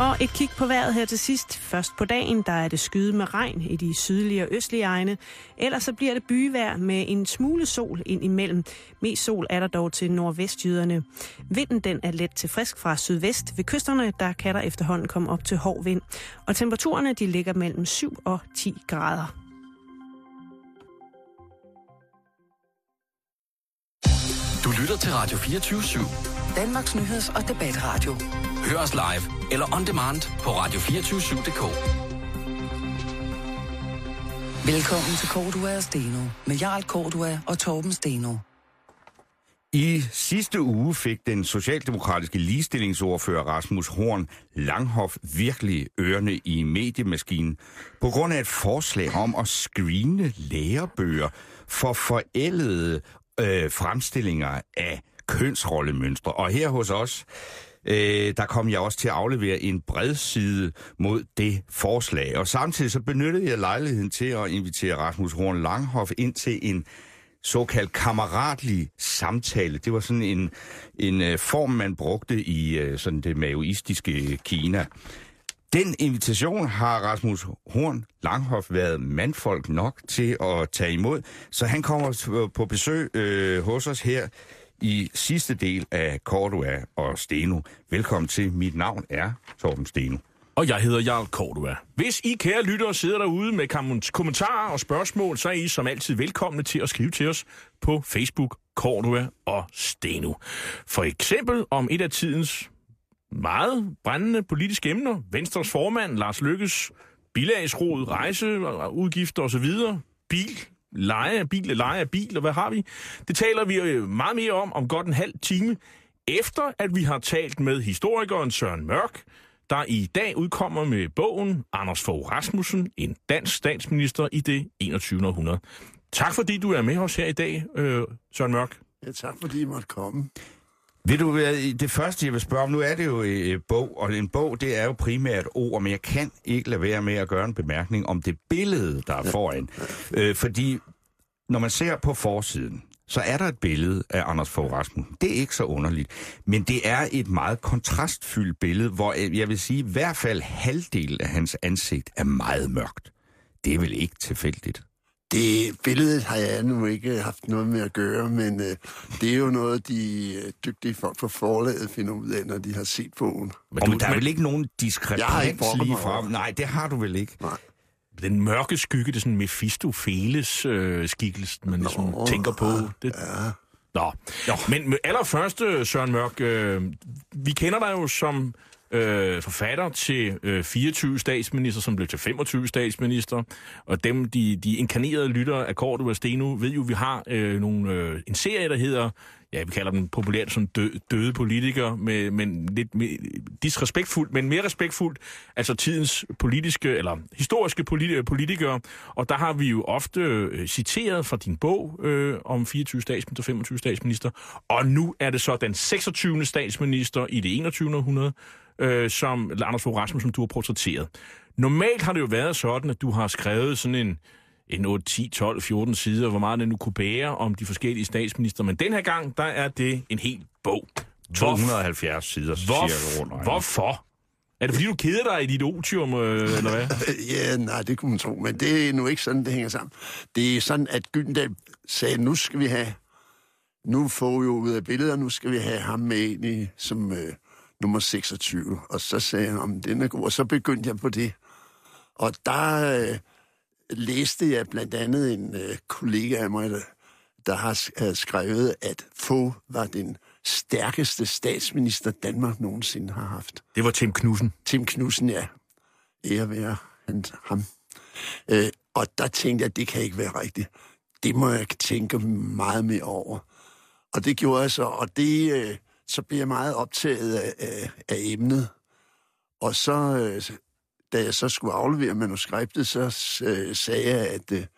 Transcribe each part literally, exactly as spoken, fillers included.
Og et kig på vejret her til sidst. Først på dagen, der er det skyde med regn i de sydlige og østlige egne. Ellers så bliver det byvejr med en smule sol ind imellem. Mest sol er der dog til nordvestjyderne. Vinden den er let til frisk fra sydvest. Ved kysterne, der kan der efterhånden komme op til hård vind. Og temperaturerne, de ligger mellem syv og ti grader. Du lytter til Radio fireogtyve syv. Danmarks nyheds- og debatradio. Hør os live eller on demand på radio to fire syv punktum d k. Velkommen til Cordua og Steno med Jarl Cordua og Torben Steno. I sidste uge fik den socialdemokratiske ligestillingsordfører Rasmus Horn Langhoff virkelig ørerne i mediemaskinen på grund af et forslag om at screene lærebøger for forældede øh, fremstillinger af kønsrollemønstre. Og her hos os, øh, der kom jeg også til at aflevere en bredside mod det forslag. Og samtidig så benyttede jeg lejligheden til at invitere Rasmus Horn Langhoff ind til en såkaldt kammeratlig samtale. Det var sådan en, en uh, form, man brugte i uh, sådan det maoistiske Kina. Den invitation har Rasmus Horn Langhoff været mandfolk nok til at tage imod, så han kommer på besøg uh, hos os her i sidste del af Cordua og Steno. Velkommen til. Mit navn er Torben Steno. Og jeg hedder Jarl Cordua. Hvis I kære lyttere sidder derude med kommentarer og spørgsmål, så er I som altid velkomne til at skrive til os på Facebook, Cordua og Steno. For eksempel om et af tidens meget brændende politiske emner, Venstres formand, Lars Løkkes bilagsrod, rejseudgifter osv., bil, leje af bil, leje af bil, og hvad har vi? Det taler vi meget mere om om godt en halv time, efter at vi har talt med historikeren Søren Mørch, der i dag udkommer med bogen Anders Fogh Rasmussen, en dansk statsminister i det enogtyvende århundrede. Tak fordi du er med os her i dag, øh, Søren Mørch. Ja, tak fordi I måtte komme. Ved du hvad, det første jeg vil spørge om, nu er det jo en bog, og en bog det er jo primært ord, men jeg kan ikke lade være med at gøre en bemærkning om det billede, der er foran. Øh, fordi når man ser på forsiden, så er der et billede af Anders Fogh Rasmussen. Det er ikke så underligt, men det er et meget kontrastfyldt billede, hvor jeg vil sige, i hvert fald halvdelen af hans ansigt er meget mørkt. Det er vel ikke tilfældigt? Det billede har jeg nu ikke haft noget med at gøre, men øh, det er jo noget, de øh, dygtige folk på forlaget finder ud af, når de har set bogen. Men du, der er vel ikke nogen diskrepans lige frem? over. Nej, det har du vel ikke? Nej. Den mørke skygge, det er sådan Mephistopheles øh, skikkelse, man ligesom Nå, tænker på. Det... Ja. Nå. Nå, men allerførst, Søren Mørch, øh, vi kender dig jo som øh, forfatter til øh, fireogtyve statsminister, som blev til femogtyve statsminister, og dem, de, de inkarnerede lyttere af Cordua og Steno, ved jo, vi har øh, nogle, øh, en serie, der hedder, ja, vi kalder den populært som dø, døde politikere, med, men lidt med, disrespektfuldt, men mere respektfuldt, altså tidens politiske, eller historiske politi- politikere, og der har vi jo ofte øh, citeret fra din bog øh, om fireogtyve statsminister, femogtyve statsminister, og nu er det så den seksogtyvende statsminister i det enogtyvende århundrede, øh, som Anders Fogh Rasmussen, som du har portrætteret. Normalt har det jo været sådan, at du har skrevet sådan en en otte, ti, tolv, fjorten sider, hvor meget den nu kunne bære om de forskellige statsminister. Men den her gang, der er det en hel bog. to hundrede og halvfjerds sider, Hvor, cirka rundt. hvorfor? Er det fordi, du keder dig i dit otium, øh, eller hvad? Ja, nej, det kunne man tro, men det er nu ikke sådan, det hænger sammen. Det er sådan, at Gyldendal sagde, nu skal vi have, nu får vi jo ud af billeder, nu skal vi have ham med ind i, som øh, nummer seksogtyve. Og så sagde han, om den er god, og så begyndte jeg på det. Og der øh, læste jeg blandt andet en øh, kollega af mig, der, der har øh, skrevet, at Fogh var den stærkeste statsminister, Danmark nogensinde har haft. Det var Tim Knudsen. Tim Knudsen, ja. Ære være han, ham. Øh, og der tænkte jeg, at det kan ikke være rigtigt. Det må jeg tænke meget mere over. Og det gjorde jeg så, og det, øh, så blev jeg meget optaget af, af, af emnet. Og så, øh, da jeg så skulle aflevere manuskriptet, så øh, sagde jeg, at øh,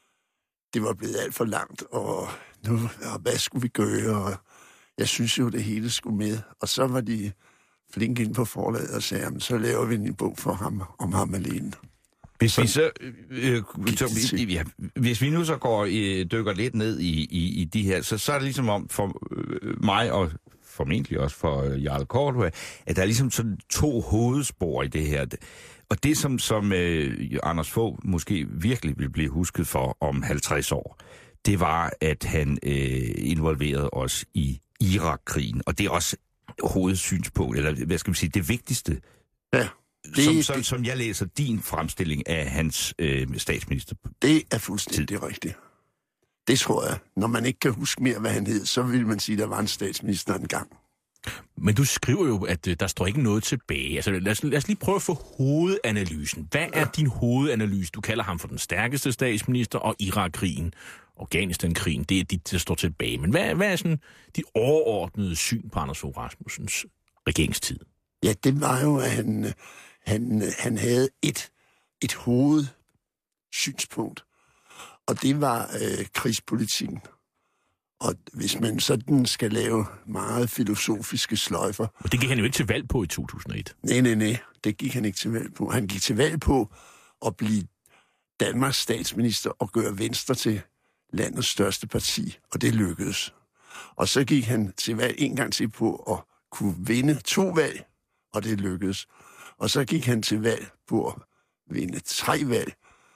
det var blevet alt for langt, og nu, og hvad skulle vi gøre? Og jeg synes jo, det hele skulle med. Og så var de flinke ind på forlaget og sagde, så laver vi en bog for ham, om ham alene. Hvis vi, så, øh, så, ja, hvis vi nu så går øh, dykker lidt ned i, i, i de her, så, så er det ligesom om for øh, mig og formentlig også for uh, Jarl Cordua, at der er ligesom sådan to hovedspor i det her. Og det, som, som uh, Anders Fogh måske virkelig vil blive husket for om halvtreds år, det var, at han uh, involverede os i Irak-krigen. Og det er også hovedsynspunkt, eller hvad skal man sige, det vigtigste. Ja. Det, som, som, det, som jeg læser din fremstilling af hans øh, statsminister. Det er fuldstændig rigtigt. Det tror jeg. Når man ikke kan huske mere, hvad han hed, så vil man sige, at der var en statsminister engang. Men du skriver jo, at øh, der står ikke noget tilbage. Altså, lad os, lad os lige prøve at få hovedanalysen. Hvad er din hovedanalyse? Du kalder ham for den stærkeste statsminister, og Irak-krigen, Afghanistan-krigen, det er dit, der står tilbage. Men hvad, hvad er sådan dit overordnede syn på Anders Fogh Rasmussens regeringstid? Ja, det var jo, at han, han, han havde et, et hovedsynspunkt, og det var øh, krigspolitikken. Og hvis man sådan skal lave meget filosofiske sløjfer... Og det gik han jo ikke til valg på i to tusind og et. Nej, nej, nej. Det gik han ikke til valg på. Han gik til valg på at blive Danmarks statsminister og gøre Venstre til landets største parti, og det lykkedes. Og så gik han til valg en gang til på at kunne vinde to valg, og det lykkedes. Og så gik han til valg på at vinde tre valg,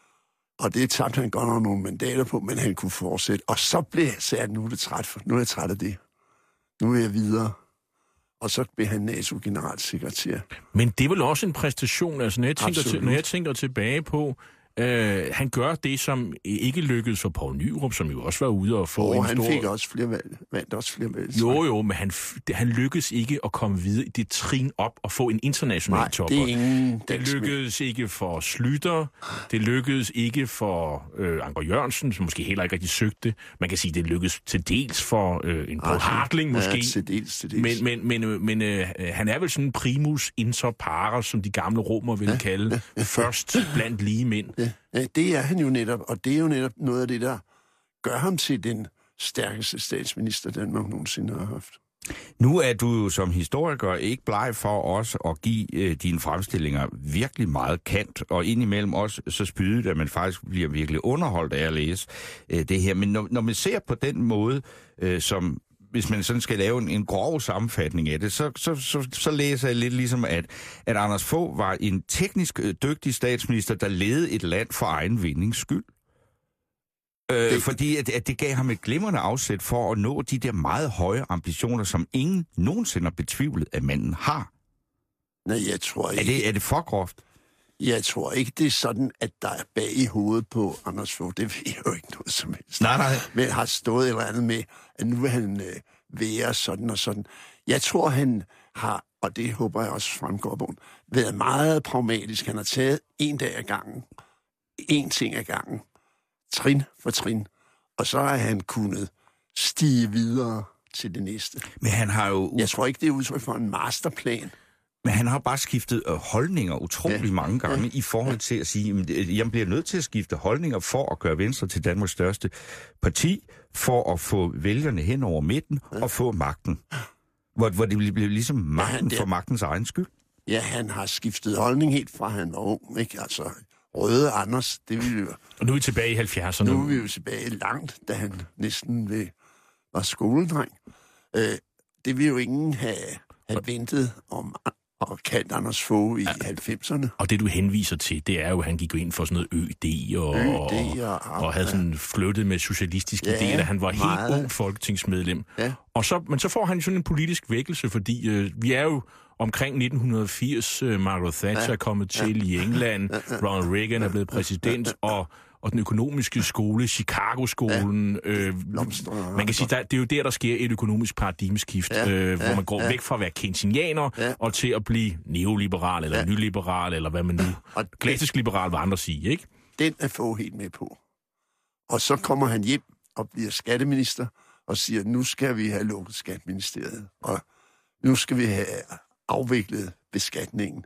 og det tabte han godt nok nogle mandater på, men han kunne fortsætte. Og så blev jeg sagt, nu er det træt for, nu er jeg træt af det. Nu er jeg videre. Og så blev han N A T O-generalsekretær. Men det er vel også en præstation, altså når jeg tænker, til, når jeg tænker tilbage på, øh, han gør det, som ikke lykkedes for Poul Nyrup, som jo også var ude og få og en han stor... fik også flere valg, vandt også flere valg. Jo, jo, men han, han lykkedes ikke at komme videre i det trin op og få en international topper. Nej, det er ingen Det lykkedes ikke for Schlüter, det lykkedes ikke for øh, Anker Jørgensen, som måske heller ikke rigtig søgte. Man kan sige, det lykkedes til dels for øh, en Poul Hartling måske. Ja, til dels, til dels. Men, men, men, men øh, han er vel sådan en primus inter pares, som de gamle romer ville ja, kalde, ja, ja, først blandt lige mænd. Ja. Ja, det er han jo netop, og det er jo netop noget af det, der gør ham til den stærkeste statsminister, Danmark nogensinde har haft. Nu er du jo som historiker ikke bleg for os at give øh, dine fremstillinger virkelig meget kant, og indimellem også så spydigt, at man faktisk bliver virkelig underholdt af at læse øh, det her. Men når, når man ser på den måde, øh, som hvis man sådan skal lave en, en grov sammenfatning af det, så, så, så, så læser jeg lidt ligesom, at, at Anders Fogh var en teknisk dygtig statsminister, der ledede et land for egen vindings skyld. Øh, det... Fordi at, at det gav ham et glimrende afsæt for at nå de der meget høje ambitioner, som ingen nogensinde har betvivlet, at manden har. Nej, jeg tror ikke... Er det, er det for groft? Jeg tror ikke, det er sådan, at der er bag i hovedet på Anders Fogh. Det ved jeg jo ikke noget som helst. Nej, nej. Men har stået et eller andet med, at nu vil han øh, være sådan og sådan. Jeg tror, han har, og det håber jeg også fremgår på, været meget pragmatisk. Han har taget en dag ad gangen, en ting ad gangen, trin for trin, og så har han kunnet stige videre til det næste. Men han har jo... Jeg tror ikke, det er udtryk for en masterplan. Men han har bare skiftet øh, holdninger utrolig ja. mange gange ja. i forhold til at sige, at jeg bliver nødt til at skifte holdninger for at gøre Venstre til Danmarks største parti, for at få vælgerne hen over midten ja. og få magten. Hvor, hvor det bliver ligesom magten ja, for magtens egen skyld. Ja, han har skiftet holdning helt fra han var ung, ikke? Altså, Røde Anders, det ville jo... Og nu er vi tilbage i halvfjerdserne. Nu er vi jo tilbage langt, da han næsten ved, var skoledreng. Øh, det ville jo ingen have, have ventet om... og kaldt Anders Fogh i ja. halvfemserne. Og det, du henviser til, det er jo, at han gik jo ind for sådan noget Ø D og, Ø D og, og, og havde sådan flyttet med socialistiske ja, idéer, da han var meget. helt ung folketingsmedlem. Ja. Og så, men så får han sådan en politisk vækkelse, fordi øh, vi er jo omkring nitten firs, øh, Margaret Thatcher ja. er kommet til ja. i England, ja. Ronald Reagan er blevet præsident, ja. og og den økonomiske skole, Chicago-skolen. Ja, øh, man kan sige, der, det er jo der, der sker et økonomisk paradigmeskift, ja, øh, hvor ja, man går ja. væk fra at være keynesianer ja. og til at blive neoliberal, eller ja. nyliberal, eller hvad man nu... Og klassisk liberal, hvad andre siger, ikke? Den er Fogh helt med på. Og så kommer han hjem og bliver skatteminister, og siger, nu skal vi have lukket skatteministeriet, og nu skal vi have afviklet beskatningen.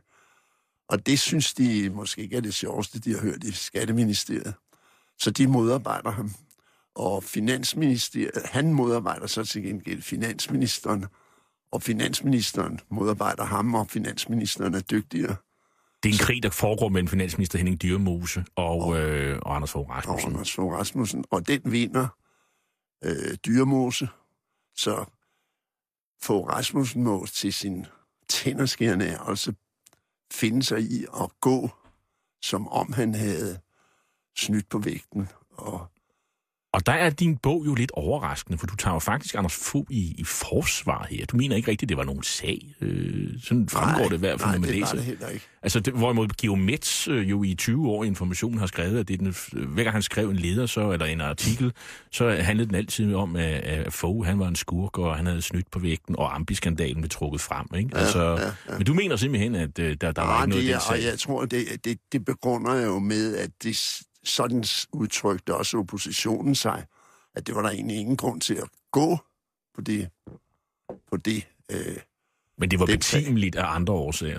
Og det synes de måske ikke er det sjoveste, de har hørt i Skatteministeriet. Så de modarbejder ham. Og Finansministeriet, han modarbejder så til gengæld finansministeren, og finansministeren modarbejder ham, og finansministeren er dygtigere. Det er en krig, der foregår mellem finansminister Henning Dyremose og, og, øh, og Anders Fogh Rasmussen. Og Anders Fogh Rasmussen, og den vinder øh, Dyremose. Så Fogh Rasmussen må til sin tænderskærende ærelse finde sig i at gå, som om han havde snydt på vægten. Og Og der er din bog jo lidt overraskende, for du tager jo faktisk Anders Fogh i, i forsvar her. Du mener ikke rigtigt, det var nogen sag. Øh, sådan fremgår nej, det i hvert fald, nej, når man det læser. var det heller ikke. Altså, det, hvorimod Geomets øh, jo i tyve år i Information har skrevet, at det den, øh, hver gang han skrev en leder, så, eller en artikel, så handlede den altid om, at, at Fogh, han var en skurk, og han havde snydt på vægten, og Ambi-skandalen blev trukket frem, ikke? Ja, altså, ja, ja. Men du mener simpelthen, at øh, der, der ja, var ikke noget det, i den sag? Og jeg tror, det, det, det begrunder jo med, at det sådan udtrykte også oppositionen sig, at det var der egentlig ingen grund til at gå på det. På det øh, Men det var det betimeligt af andre årsager.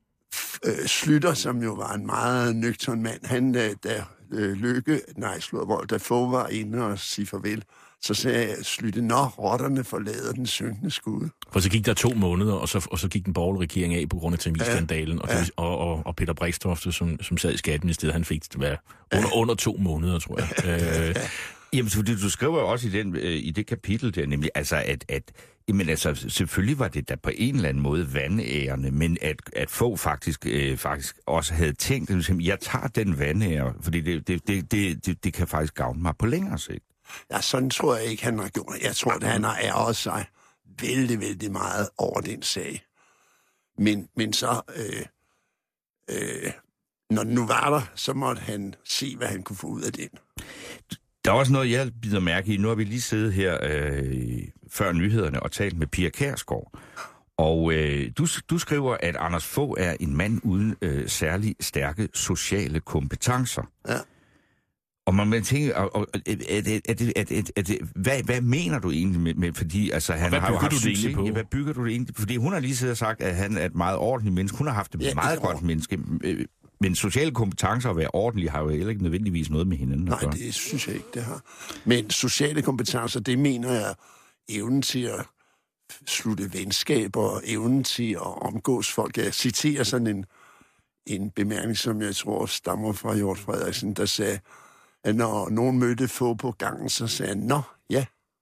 øh, Slytter, som jo var en meget nøgtern mand, han, da, da øh, Løkke, nej, Slåvold, da Fogh var inde og sige farvel, så sagde Slytte, nå, rotterne forlader den synkende skud. For så gik der to måneder, og så, og så gik den borgerlige regering af på grund af Tamilskandalen, Ja, og, ja. og, og, og Peter Brixtofte, som, som sad i Skatteministeriet, han fik det være under, under to måneder, tror jeg. øh, Jamen, du, du skriver jo også i, den, øh, i det kapitel der, nemlig, altså, at, at jamen, altså, selvfølgelig var det da på en eller anden måde vandærende, men at, at Fogh faktisk, øh, faktisk også havde tænkt, at jeg tager den vandære, fordi det, det, det, det, det, det kan faktisk gavne mig på længere sigt. Ja, sådan tror jeg ikke, han har gjort. Jeg tror, at han har ærget sig vældig, vældig meget over den sag. Men, men så, øh, øh, når den nu var der, så måtte han se, hvad han kunne få ud af den. Der er også noget, jeg bider mærke i. Nu har vi lige siddet her øh, før nyhederne og talt med Pia Kjærsgaard. Og øh, du, du skriver, at Anders Fogh er en mand uden øh, særlig stærke sociale kompetencer. Ja. Og man, man tænker, og, og, er det, er det, er det, er det, hvad, hvad mener du egentlig med, med fordi altså, han hvad har jo bygger haft du det egentlig på? Ja, hvad bygger du det egentlig på? Fordi hun har lige siddet og sagt, at han er et meget ordentligt menneske. Hun har haft et Ja, meget det tror godt menneske. Men sociale kompetencer at være ordentlige har jo heller ikke nødvendigvis noget med hinanden at gøre. Nej, det synes jeg ikke, det har. Men sociale kompetencer, det mener jeg evnen til at slutte venskaber og evnen til at omgås folk. Jeg citerer sådan en, en bemærkning, som jeg tror stammer fra Hjort Frederiksen, der sagde, at når nogen mødte Fogh på gangen, så sagde han, nå, ja.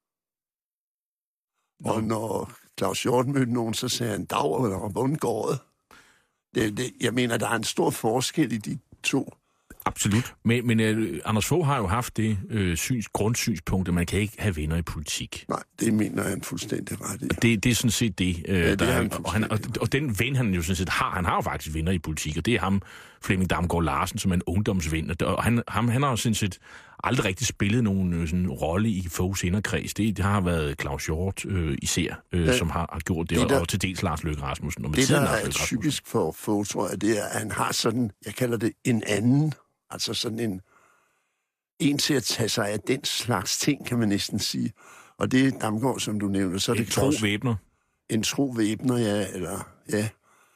Nå. Og når Claus Hjort mødte nogen, så sagde han, dag, eller hvordan går det? Det, det? Jeg mener, der er en stor forskel i de to. Absolut. Men, men uh, Anders Fogh har jo haft det uh, syns, grundsynspunkt, at man kan ikke have venner i politik. Nej, det mener jeg en fuldstændig ret i. Det, det er sådan set det, uh, det der er er, han og, han, og, og den ven, han jo sådan set har, han har jo faktisk venner i politik, og det er ham, Flemming Damgaard Larsen, som er en ungdomsven, og han, ham, han har jo sådan set aldrig rigtig spillet nogen sådan, rolle i Foghs inderkreds. Det, det har været Claus Hjort øh, især, øh, ja, som har, har gjort det, det der, og til dels Lars Løkke Rasmussen. Og med det, tiden, der Lars er Løkke typisk for Fogh, tror jeg, det er, at han har sådan, jeg kalder det en anden, altså sådan en, en til at tage sig af den slags ting, kan man næsten sige. Og det er Damgaard, som du nævner. Så er en det tro Claus, væbner. En tro væbner, ja, eller ja.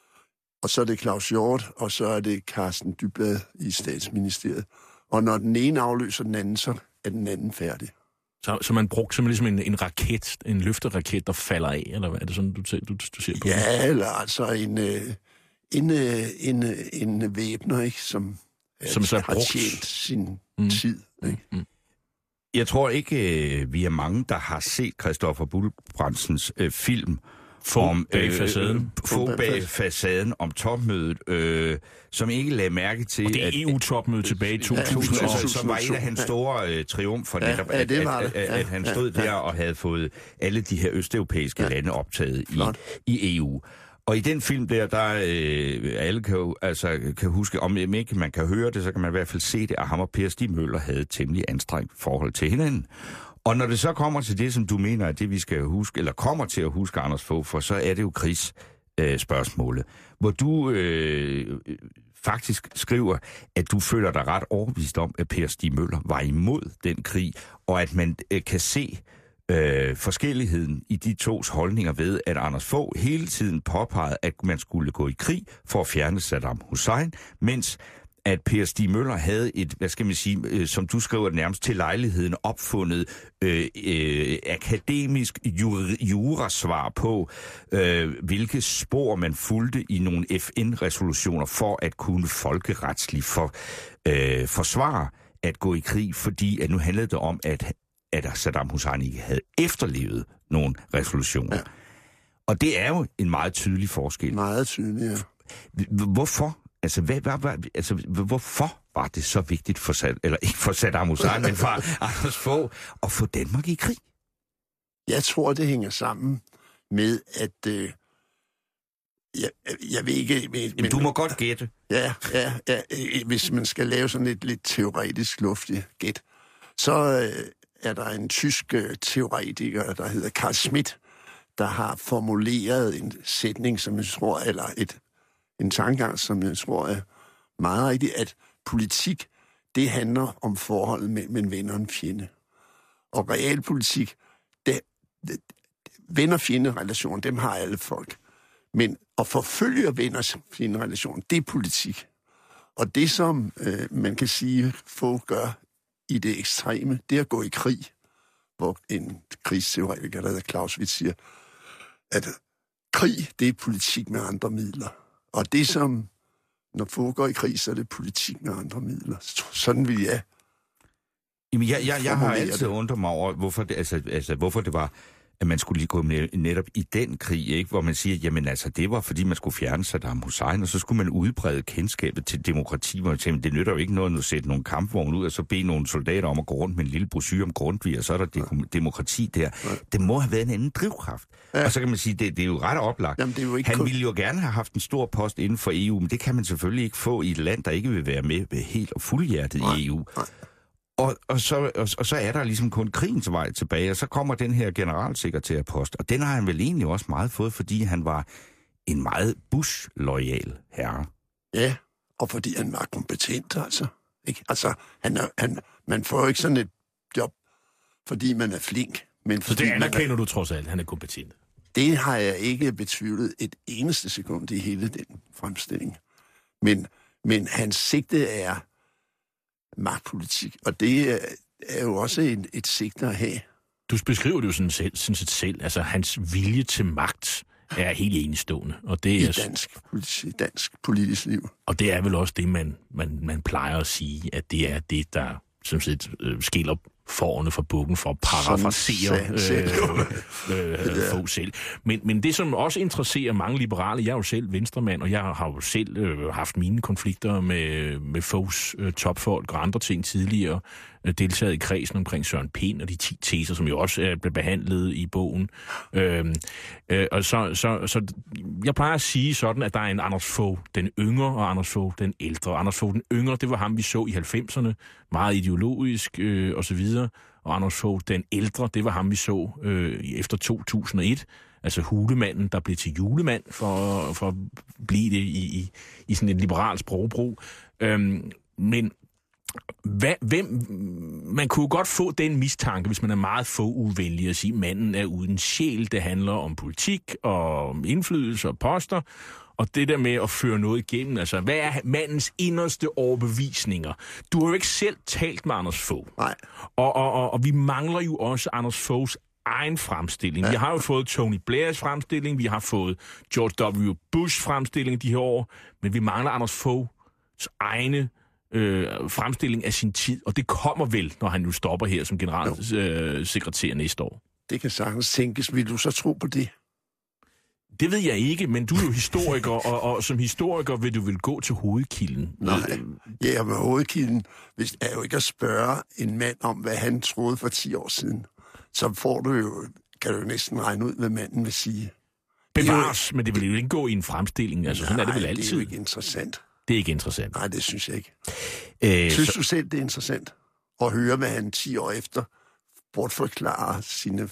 Og så er det Claus Hjort, og så er det Carsten Dybvad i Statsministeriet. Og når den ene afløser den anden, så er den anden færdig. Så, så man brugte simpelthen ligesom en, en raket, en løfteraket, der falder af, eller hvad er det sådan, du, du, du ser på ja, det? Ja, eller altså en, en, en, en, en væbner, ikke, som, som så har brugt tjent sin mm. tid. Ikke? Mm. Jeg tror ikke, vi er mange, der har set Christoffer Bulbrandsens øh, film Fogh om bag facaden. Øh, Fogh bag facaden om topmødet, øh, som ikke lagde mærke til, og det er at E U-topmødet tilbage i to tusind. Ja, som, som var en af hans store øh, triumfer, ja, netop, ja, at, at, at, at, at han stod ja, ja. der og havde fået alle de her østeuropæiske ja. lande optaget i, i E U. Og i den film der, der øh, alle kan jo altså, kan huske, om ikke man kan høre det, så kan man i hvert fald se det, at ham og Per Stig Møller havde et temmelig anstrengt forhold til hinanden. Og når det så kommer til det, som du mener, at det vi skal huske, eller kommer til at huske Anders Fogh for, så er det jo krigsspørgsmålet. Øh, hvor du øh, faktisk skriver, at du føler dig ret overbevist om, at Per Stig Møller var imod den krig, og at man øh, kan se øh, forskelligheden i de tos holdninger ved, at Anders Fogh hele tiden påpegede, at man skulle gå i krig for at fjerne Saddam Hussein, mens at Per Stig Møller havde et, hvad skal man sige, øh, som du skriver nærmest til lejligheden, opfundet øh, øh, akademisk jur- jurasvar på, øh, hvilke spor man fulgte i nogle F N-resolutioner for at kunne folkeretsligt for, øh, forsvare at gå i krig, fordi at nu handlede det om, at, at Saddam Hussein ikke havde efterlevet nogle resolutioner. Ja. Og det er jo en meget tydelig forskel. Meget tydelig, ja. Hvorfor? Altså, hvad, hvad, hvad, altså, hvorfor var det så vigtigt for, eller ikke for Saddam Hussein, men for Anders Fogh at få Danmark i krig? Jeg tror, det hænger sammen med, at... Øh, jeg, jeg ved ikke... Men, Jamen, du må godt gætte. Ja, ja, ja, hvis man skal lave sådan et lidt teoretisk luftigt gæt, så øh, er der en tysk øh, teoretiker, der hedder Carl Schmitt, der har formuleret en sætning, som jeg tror, eller et, en tankegang, som jeg tror er meget rigtigt, at politik, det handler om forholdet mellem en ven og en fjende. Og realpolitik, det, det, ven- og fjende-relationer, dem har alle folk. Men at forfølge venners fjende-relation, det er politik. Og det, som øh, man kan sige, få gør i det ekstreme, det er at gå i krig, hvor en krigsteoretiker, der hedder Clausewitz, siger, at krig, det er politik med andre midler. Og det, som, når folk går i krig, så er det politik med andre midler. Sådan vil jeg... Jamen, jeg, jeg, jeg har altid undret mig over, hvorfor det, altså, altså, hvorfor det var, at man skulle lige gå med netop i den krig, ikke? Hvor man siger, jamen altså, det var, fordi man skulle fjerne Saddam Hussein, og så skulle man udbrede kendskabet til demokrati, hvor man tænkte, det nytter jo ikke noget at sætte nogle kampvogne ud, og så bede nogle soldater om at gå rundt med en lille brochure om Grundtvig, og så er der de- demokrati der. Ja. Det må have været en anden drivkraft. Ja. Og så kan man sige, det, det er jo ret oplagt. Jamen, det er jo ikke Han kun... ville jo gerne have haft en stor post inden for E U, men det kan man selvfølgelig ikke få i et land, der ikke vil være med helt og fuldhjertet nej, i E U. Nej. Og, og, så, og, og så er der ligesom kun krigens vej tilbage, og så kommer den her generalsekretærpost, og den har han vel egentlig også meget fået, fordi han var en meget Bush-loyal herre. Ja, og fordi han var kompetent, altså. Ikke? Altså, han er, han, man får jo ikke sådan et job, fordi man er flink. Men så det anerkender er, du trods alt, han er kompetent? Det har jeg ikke betvivlet et eneste sekund i hele den fremstilling. Men, men hans sigte er magtpolitik, og det er jo også et, et sigte at have. Du beskriver det jo sådan selv, sådan set selv. Altså, hans vilje til magt er helt enestående. Og det er, I dansk, politi- dansk politisk liv. Og det er vel også det, man, man, man plejer at sige, at det er det, der som set øh, skiller forerne fra bukken for at parafrasere øh, øh, øh, Fogh selv. Men, men det, som også interesserer mange liberale, jeg er jo selv venstremand, og jeg har jo selv øh, haft mine konflikter med, med Foghs øh, topfolk og andre ting tidligere, øh, deltaget i kredsen omkring Søren Pind og de ti teser, som jo også er blevet behandlet i bogen. Øh, øh, og så, så, så jeg plejer at sige sådan, at der er en Anders Fogh den yngre, og Anders Fogh den ældre. Anders Fogh den yngre, det var ham, vi så i halvfemserne, meget ideologisk øh, og så videre. Og Anders Fogh den ældre, det var ham, vi så øh, efter to tusind og et. Altså hulemanden, der blev til julemand, for, for at blive det i, i, i sådan et liberalt sprogbrug. Øhm, men hvad, hvem, man kunne godt få den mistanke, hvis man er meget Fogh-uvenlig, at sige, at manden er uden sjæl. Det handler om politik og indflydelse og poster. Og det der med at føre noget igennem, altså, hvad er mandens inderste overbevisninger? Du har jo ikke selv talt med Anders Fogh. Nej. Og, og, og, og vi mangler jo også Anders Foghs egen fremstilling. Ja. Vi har jo fået Tony Blairs fremstilling, vi har fået George W. Bush fremstilling de her år, men vi mangler Anders Foghs egne øh, fremstilling af sin tid, og det kommer vel, når han nu stopper her som generalsekretær øh, næste år. Det kan sagtens tænkes. Vil du så tro på det? Det ved jeg ikke, men du er jo historiker, og, og som historiker vil du vel gå til hovedkilden. Nej, ja, med hovedkilden hvis, er jo ikke at spørge en mand om, hvad han troede for ti år siden. Så får du jo, kan du jo næsten regne ud, hvad manden vil sige. Bevares, men det vil jo ikke gå i en fremstilling. Altså, nej, sådan er det vel altid. det er jo ikke interessant. Det er ikke interessant. Nej, det synes jeg ikke. Øh, synes så... du selv, det er interessant at høre, hvad han ti år efter bortforklarer sine...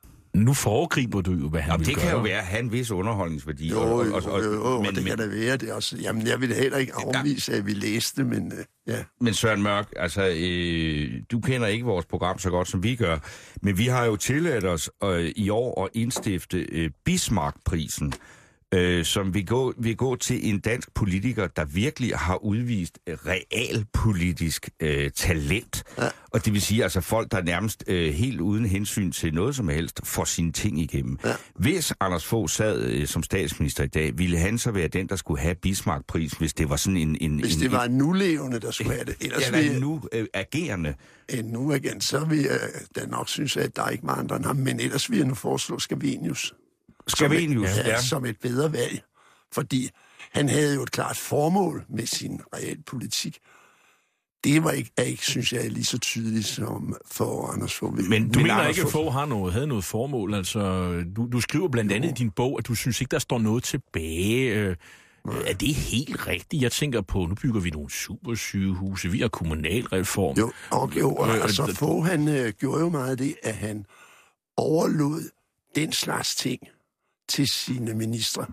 Nu foregriber du jo, hvad han Jamen, vil det gøre. kan jo være, at han en vis underholdningsværdi. Jo, og, jo, og, og, jo, jo men, det kan men, da være. Det er også, jamen, jeg vil heller ikke afvise, at vi læste, men øh, ja. Men Søren Mørk, altså, øh, du kender ikke vores program så godt, som vi gør, men vi har jo tilladt os øh, i år at indstifte øh, Bismarck-prisen, øh, som vil gå, vil gå til en dansk politiker, der virkelig har udvist øh, realpolitisk øh, talent. Ja. Og det vil sige, altså folk, der nærmest øh, helt uden hensyn til noget som helst, får sine ting igennem. Ja. Hvis Anders Fogh sad øh, som statsminister i dag, ville han så være den, der skulle have Bismarck-prisen, hvis det var sådan en... en hvis det en, var en nulevende, der skulle have det. Ellers ja, vil, nu øh, agerende. En nu igen, så vil jeg da nok synes, at der er ikke meget andre end ham, men ellers vil jeg nu foreslå Scavenius. Scavenius, ja, ja. som et bedre valg. Fordi han havde jo et klart formål med sin realpolitik. Det var ikke, ikke, synes jeg, lige så tydeligt som for Anders Fogh. Men du men mener Anders ikke, at Fogh har noget, havde noget formål? Altså, du, du skriver blandt andet jo. i din bog, at du synes ikke, der står noget tilbage. Øh, er det helt rigtigt? Jeg tænker på, nu bygger vi nogle supersygehuse, vi har kommunalreform. Jo, og jo, og øh, altså Fogh, han øh, gjorde jo meget af det, at han overlod den slags ting til sine ministre.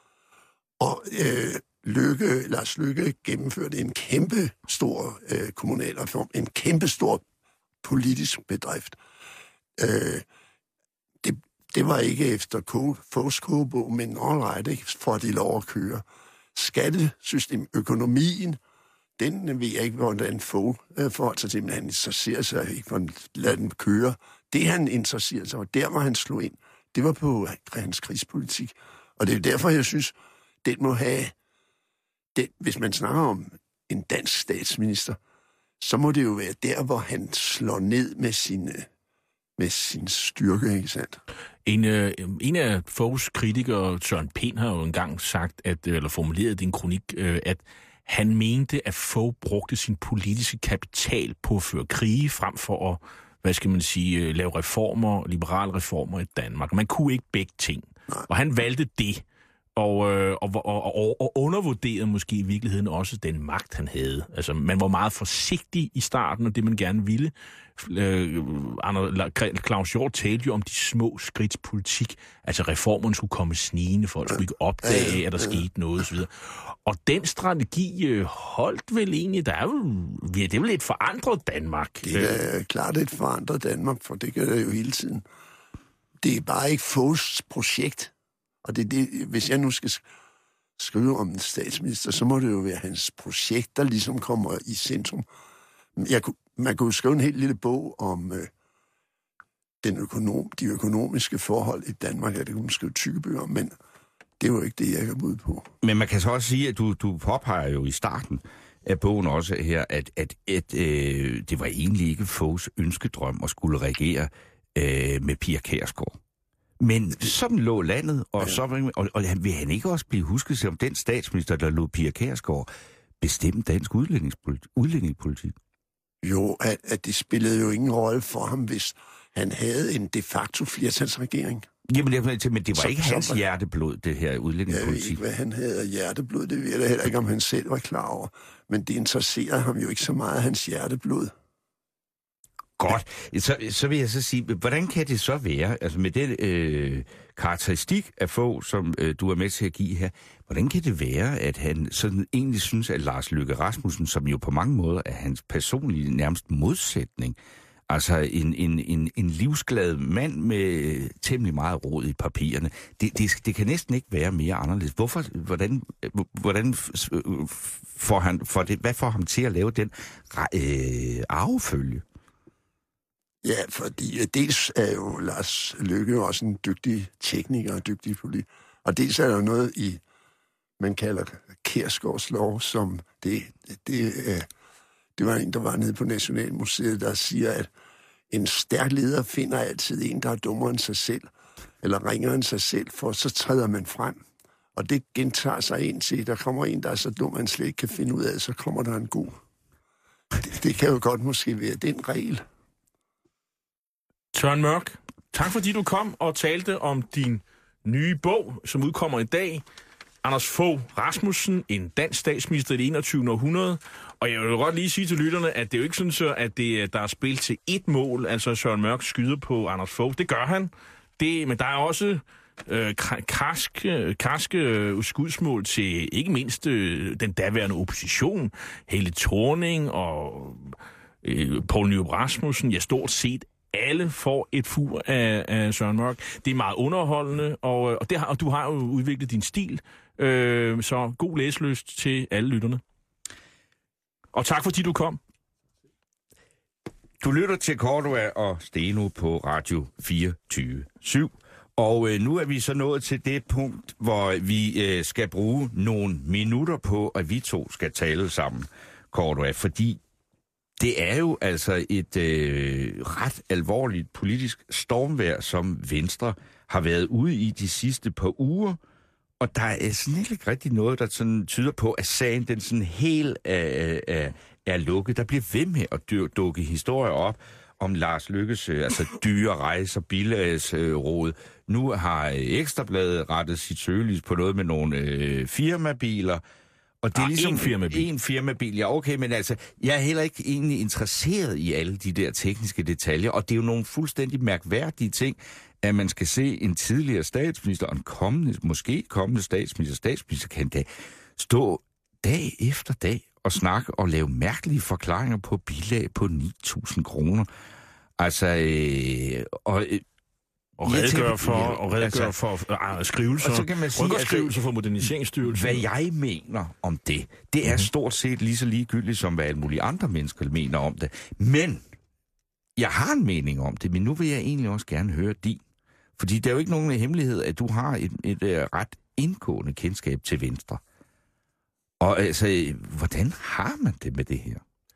Og øh, Løkke, Lars Løkke gennemførte en kæmpe stor øh, kommunalreform, en kæmpe stor politisk bedrift. Øh, det, det var ikke efter Foghs kogebog, men all right, ikke, for at de lov at køre. Skattesystem, økonomien, den ved jeg ikke, hvordan Fogh øh, forhold sig til, men han interesserer sig ikke for at lade den køre. Det han interesserer sig, og der var han slog ind, det var på hans krigspolitik. Og det er derfor, jeg synes, den må have, den, hvis man snakker om en dansk statsminister, så må det jo være der, hvor han slår ned med sin, med sin styrke, ikke sandt? En, øh, en af Foghs kritikere, Søren Pind, har jo engang sagt, at, eller formuleret i en kronik, øh, at han mente, at Fogh brugte sin politiske kapital på at føre krige, frem for at, hvad skal man sige, lave reformer, liberale reformer i Danmark. Man kunne ikke begge ting. Nej. Og han valgte det. Og, øh, og, og, og, og undervurderede måske i virkeligheden også den magt, han havde. Altså, man var meget forsigtig i starten, og det man gerne ville. Øh, Claus Hjort talte jo om de små skridts politik. Altså, reformerne skulle komme snigende, folk skulle ikke opdage, at der skete noget osv. Og den strategi øh, holdt vel egentlig, der er jo, det er vel et forandret Danmark. Det er klart et forandret Danmark, for det gør det jo hele tiden. Det er bare ikke Foghs projekt. Og det, det, hvis jeg nu skal skrive om en statsminister, så må det jo være hans projekt, der ligesom kommer i centrum. Jeg, man kunne jo skrive en helt lille bog om øh, den økonom, de økonomiske forhold i Danmark. Ja, det kunne man skrive tykke bøger om, men det er jo ikke det, jeg kan bud på. Men man kan så også sige, at du, du påpeger jo i starten af bogen også her, at, at, at øh, det var egentlig ikke Foghs ønskedrøm at skulle regere øh, med Pia Kjærsgaard. Men sådan lå landet, og, ja. så, og, og vil han ikke også blive husket som den statsminister, der lod Pia Kjærsgaard bestemme dansk udlændingepolitik? Jo, at, at det spillede jo ingen rolle for ham, hvis han havde en de facto flertalsregering. Jamen, men det var så, ikke hans så, hjerteblod, det her udlændingepolitik. Jeg ved ikke, hvad han havde af hjerteblod, det ved jeg heller ikke, om han selv var klar over. Men det interesserede ham jo ikke så meget, hans hjerteblod. Godt. Så, så vil jeg så sige, hvordan kan det så være, altså med den øh, karakteristik af Fogh, som øh, du er med til at give her, hvordan kan det være, at han sådan egentlig synes, at Lars Løkke Rasmussen, som jo på mange måder er hans personlige nærmest modsætning, altså en, en, en, en livsglad mand med temmelig meget rod i papirerne, det, det, det kan næsten ikke være mere anderledes. Hvorfor, hvordan, hvordan får han, for det, hvad får ham til at lave den øh, arvefølge? Ja, fordi dels er jo Lars Løkke også en dygtig tekniker og dygtig politi. Og dels er der jo noget i, man kalder Kjærsgaards lov, som det, det, det, det var en, der var nede på Nationalmuseet, der siger, at en stærk leder finder altid en, der er dummere end sig selv, eller ringer end sig selv, for så træder man frem. Og det gentager sig en til, der kommer en, der er så dum, man slet ikke kan finde ud af, så kommer der en god. Det, det kan jo godt måske være den regel. Søren Mørch, tak fordi du kom og talte om din nye bog, som udkommer i dag. Anders Fogh Rasmussen, en dansk statsminister i det enogtyvende århundrede. Og jeg vil godt lige sige til lytterne, at det er jo ikke sådan, så, at det, der er spil til ét mål, altså Søren Mørch skyder på Anders Fogh. Det gør han. Det, men der er også øh, karske, karske skudsmål til ikke mindst øh, den daværende opposition, Helle Thorning og øh, Poul Nyrup Rasmussen. Ja, stort set alle får et fur af, af Søren Mørch. Det er meget underholdende, og, og, det har, og du har jo udviklet din stil, øh, så god læselyst til alle lytterne. Og tak fordi du kom. Du lytter til Cordua og Steno på Radio fireogtyve syv. Og øh, nu er vi så nået til det punkt, hvor vi øh, skal bruge nogle minutter på, at vi to skal tale sammen, Cordua, fordi det er jo altså et øh, ret alvorligt politisk stormvejr, som Venstre har været ude i de sidste par uger, og der er sådan ikke rigtig noget, der sådan tyder på, at sagen den sådan helt er, er, er lukket. Der bliver ved med at dukke historier op om Lars Løkkes altså dyre rejser, bilagsråd. Nu har Ekstrabladet rettet sit søgelys på noget med nogle øh, firmabiler. Og det er ah, ligesom en firmabil. En firmabil, ja okay, men altså, jeg er heller ikke egentlig interesseret i alle de der tekniske detaljer, og det er jo nogle fuldstændig mærkværdige ting, at man skal se en tidligere statsminister og en kommende, måske kommende statsminister, statsministerkandidat, stå dag efter dag og snakke og lave mærkelige forklaringer på bilag på ni tusind kroner. Altså, øh, og... Øh, Og redegøre for, ja, og redegøre altså, for uh, skrivelser, og så kan man sige, skrivelser for Moderniseringsstyrelsen. Hvad jeg mener om det, det er mm-hmm. stort set lige så ligegyldigt, som hvad alle mulige andre mennesker mener om det. Men jeg har en mening om det, men nu vil jeg egentlig også gerne høre din. Fordi der er jo ikke nogen hemmelighed, at du har et, et, et ret indgående kendskab til Venstre. Og altså, hvordan har man det med det her?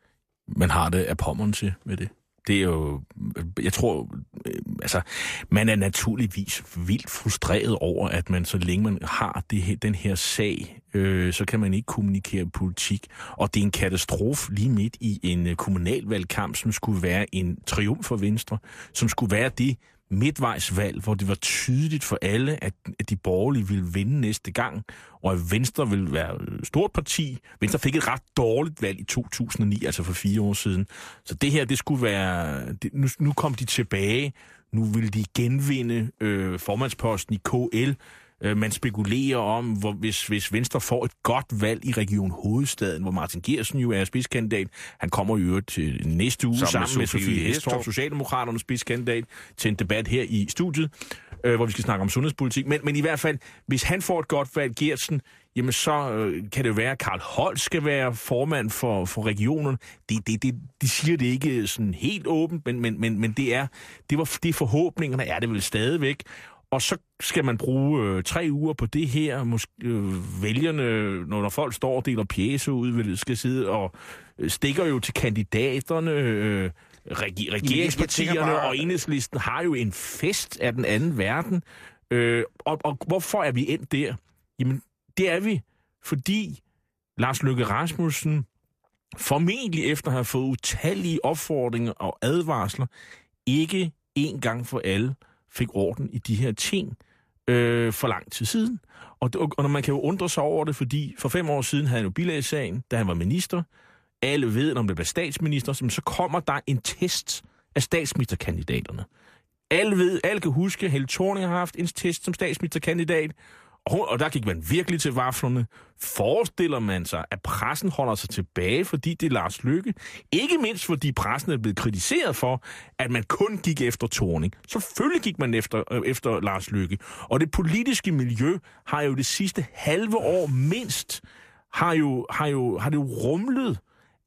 Man har det af pommeren til med det. Det er jo, jeg tror, altså, man er naturligvis vildt frustreret over, at man, så længe man har det her, den her sag, øh, så kan man ikke kommunikere politik. Og det er en katastrofe lige midt i en kommunalvalgkamp, som skulle være en triumf for Venstre, som skulle være det midtvejsvalg, hvor det var tydeligt for alle, at, at de borgerlige ville vinde næste gang, og at Venstre ville være et stort parti. Venstre fik et ret dårligt valg i to tusind og ni, altså for fire år siden. Så det her, det skulle være... Det, nu, nu kom de tilbage. Nu ville de genvinde øh, formandsposten i K L. Øh, man spekulerer om, hvor, hvis, hvis Venstre får et godt valg i Region Hovedstaden, hvor Martin Geertsen jo er spidskandidat. Han kommer jo til næste uge sammen, sammen med Sofie Hæstorp, Socialdemokraternes spidskandidat, til en debat her i studiet, øh, hvor vi skal snakke om sundhedspolitik. Men, men i hvert fald, hvis han får et godt valg, Geertsen, jamen så øh, kan det jo være, at Carl Holst skal være formand for, for regionerne. Det, det, det, de siger det ikke sådan helt åbent, men, men, men, men det er det var det forhåbningerne er det vel stadigvæk. Og så skal man bruge øh, tre uger på det her. Måske, øh, vælgerne, når folk står og deler pjæser ud, skal sidde og øh, stikker jo til kandidaterne. Øh, reg- regeringspartierne bare... og Enhedslisten har jo en fest af den anden verden. Øh, og, og hvorfor er vi endt der? Jamen, det er vi, fordi Lars Løkke Rasmussen formentlig efter at have fået utallige opfordringer og advarsler, ikke en gang for alle fik orden i de her ting øh, for lang tid siden. Og, og når man kan jo undre sig over det, fordi for fem år siden havde han jo bilagssagen, da han var minister. Alle ved, når man bliver statsminister, så kommer der en test af statsministerkandidaterne. Alle ved, alle kan huske, at Helle Thorning har haft en test som statsministerkandidat, og, og der gik man virkelig til vaflerne. Forestiller man sig, at pressen holder sig tilbage, fordi det er Lars Løkke? Ikke mindst, fordi pressen er blevet kritiseret for, at man kun gik efter Thorning. Selvfølgelig gik man efter, øh, efter Lars Løkke. Og det politiske miljø har jo det sidste halve år mindst, har jo, har jo, har det jo rumlet,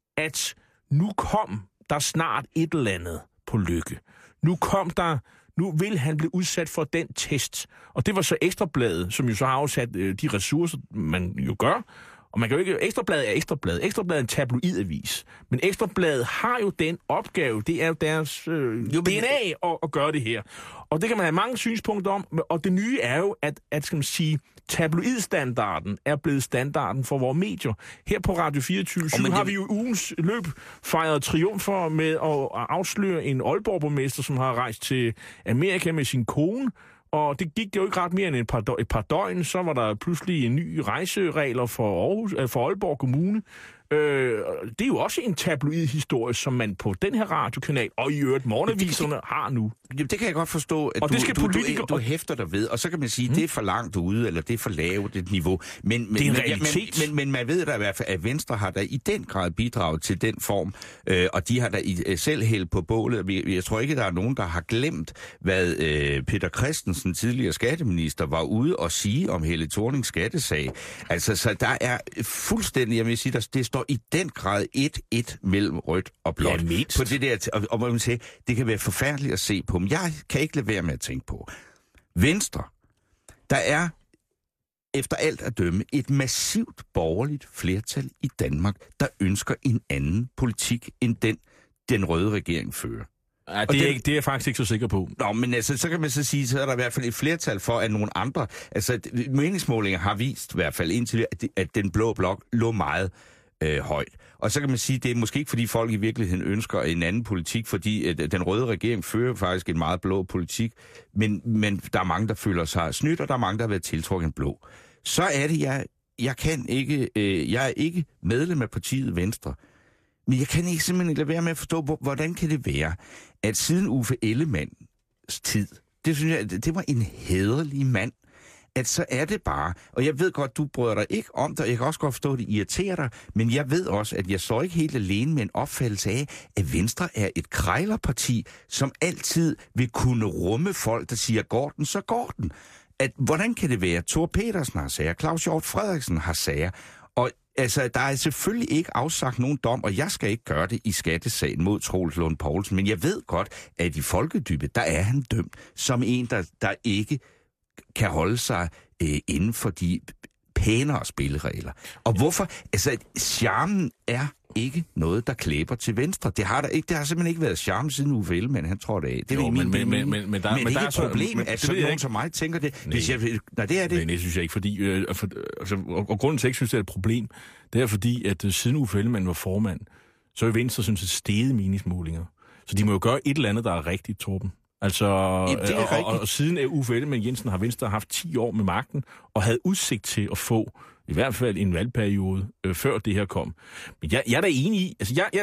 at nu kom der snart et eller andet på Løkke. Nu kom der... Nu vil han blive udsat for den test. Og det var så Ekstrabladet, som jo så har afsat øh, de ressourcer, man jo gør. Og man kan jo ikke... Ekstrabladet er Ekstrabladet. Ekstrabladet er en tabloidavis. Men Ekstrabladet har jo den opgave. Det er jo deres øh, jo, D N A at, at gøre det her. Og det kan man have mange synspunkter om. Og det nye er jo, at, at skal man sige, tabloidstandarden er blevet standarden for vores medier. Her på Radio fireogtyve syv har vi jo ugens løb fejret triumfer med at afsløre en Aalborg-borgmester, som har rejst til Amerika med sin kone. Og det gik jo ikke ret mere end et par, et par døgn, så var der pludselig en ny rejseregler for, Aarhus, for Aalborg Kommune. Øh, det er jo også en tabloid-historie, som man på den her radiokanal og i øvrigt morgenaviserne det, har nu. Jamen, det kan jeg godt forstå, at og du, det skal du, politikere... du, du hæfter dig ved, og så kan man sige, at mm. det er for langt ude, eller det er for lavt et niveau. Men, men, det er en men, realitet. Men, men, men man ved da i hvert fald, at Venstre har da i den grad bidraget til den form, øh, og de har da i, selv hældt på bålet. Jeg tror ikke, der er nogen, der har glemt, hvad øh, Peter Christensen, tidligere skatteminister, var ude og sige om Helle Thornings skattesag. Altså, så der er fuldstændig, jeg vil sige, der, det står i den grad et et mellem rødt og blåt. Ja, på det der, og, og man sige, det kan være forfærdeligt at se på, men jeg kan ikke lade være med at tænke på. Venstre, der er efter alt at dømme et massivt borgerligt flertal i Danmark, der ønsker en anden politik end den, den røde regering fører. Ja, det, er den, ikke, det er jeg faktisk ikke så sikker på. Nå, men altså, så kan man så sige, så er der i hvert fald et flertal for, at nogle andre... Altså, meningsmålinger har vist i hvert fald indtil, at, at den blå blok lå meget øh, højt. Og så kan man sige, det er måske ikke, fordi folk i virkeligheden ønsker en anden politik, fordi at den røde regering fører faktisk en meget blå politik, men, men der er mange, der føler sig snydt, og der er mange, der har været tiltrukket blå. Så er det, jeg, jeg kan ikke... Øh, jeg er ikke medlem af partiet Venstre. Men jeg kan ikke simpelthen lade være med at forstå, hvordan kan det være, at siden Uffe Ellemanns tid, det synes jeg, det var en hæderlig mand, at så er det bare, og jeg ved godt, du bryder dig ikke om det, og jeg kan også godt forstå, at det irriterer dig, men jeg ved også, at jeg står ikke helt alene med en opfattelse af, at Venstre er et krejlerparti, som altid vil kunne rumme folk, der siger, går den, så går den. At, hvordan kan det være? Thor Petersen har sager, Claus Hjort Frederiksen har sager, og altså, der er selvfølgelig ikke afsagt nogen dom, og jeg skal ikke gøre det i skattesagen mod Troels Lund Poulsen, men jeg ved godt, at i folkedybet, der er han dømt som en, der, der ikke kan holde sig øh, inden for de pænere spilleregler. Og hvorfor? Altså, charmen er ikke noget, der klæber til Venstre. Det har der ikke. Det har simpelthen ikke været charme siden Uffe Ellemann, han tror det af. Det er jo, min men, men, men, men, der, men, men det er ikke et problem, men, at sådan nogen som mig tænker det. Nej, Hvis jeg, nej, det er det. Nej, det synes jeg ikke, fordi... Øh, for, altså, og, og grunden til, at jeg ikke synes, det er et problem, det er fordi, at uh, siden Uffe Ellemann var formand, så er Venstre, synes jeg, steget meningsmålinger. Så de må jo gøre et eller andet, der er rigtigt, Torben. Altså, Jamen, og, og, og, og siden Uffe Ellemann Jensen har Venstre haft ti år med magten, og havde udsigt til at få i hvert fald en valgperiode, øh, før det her kom. Men jeg, jeg er da enig i, altså jeg, jeg,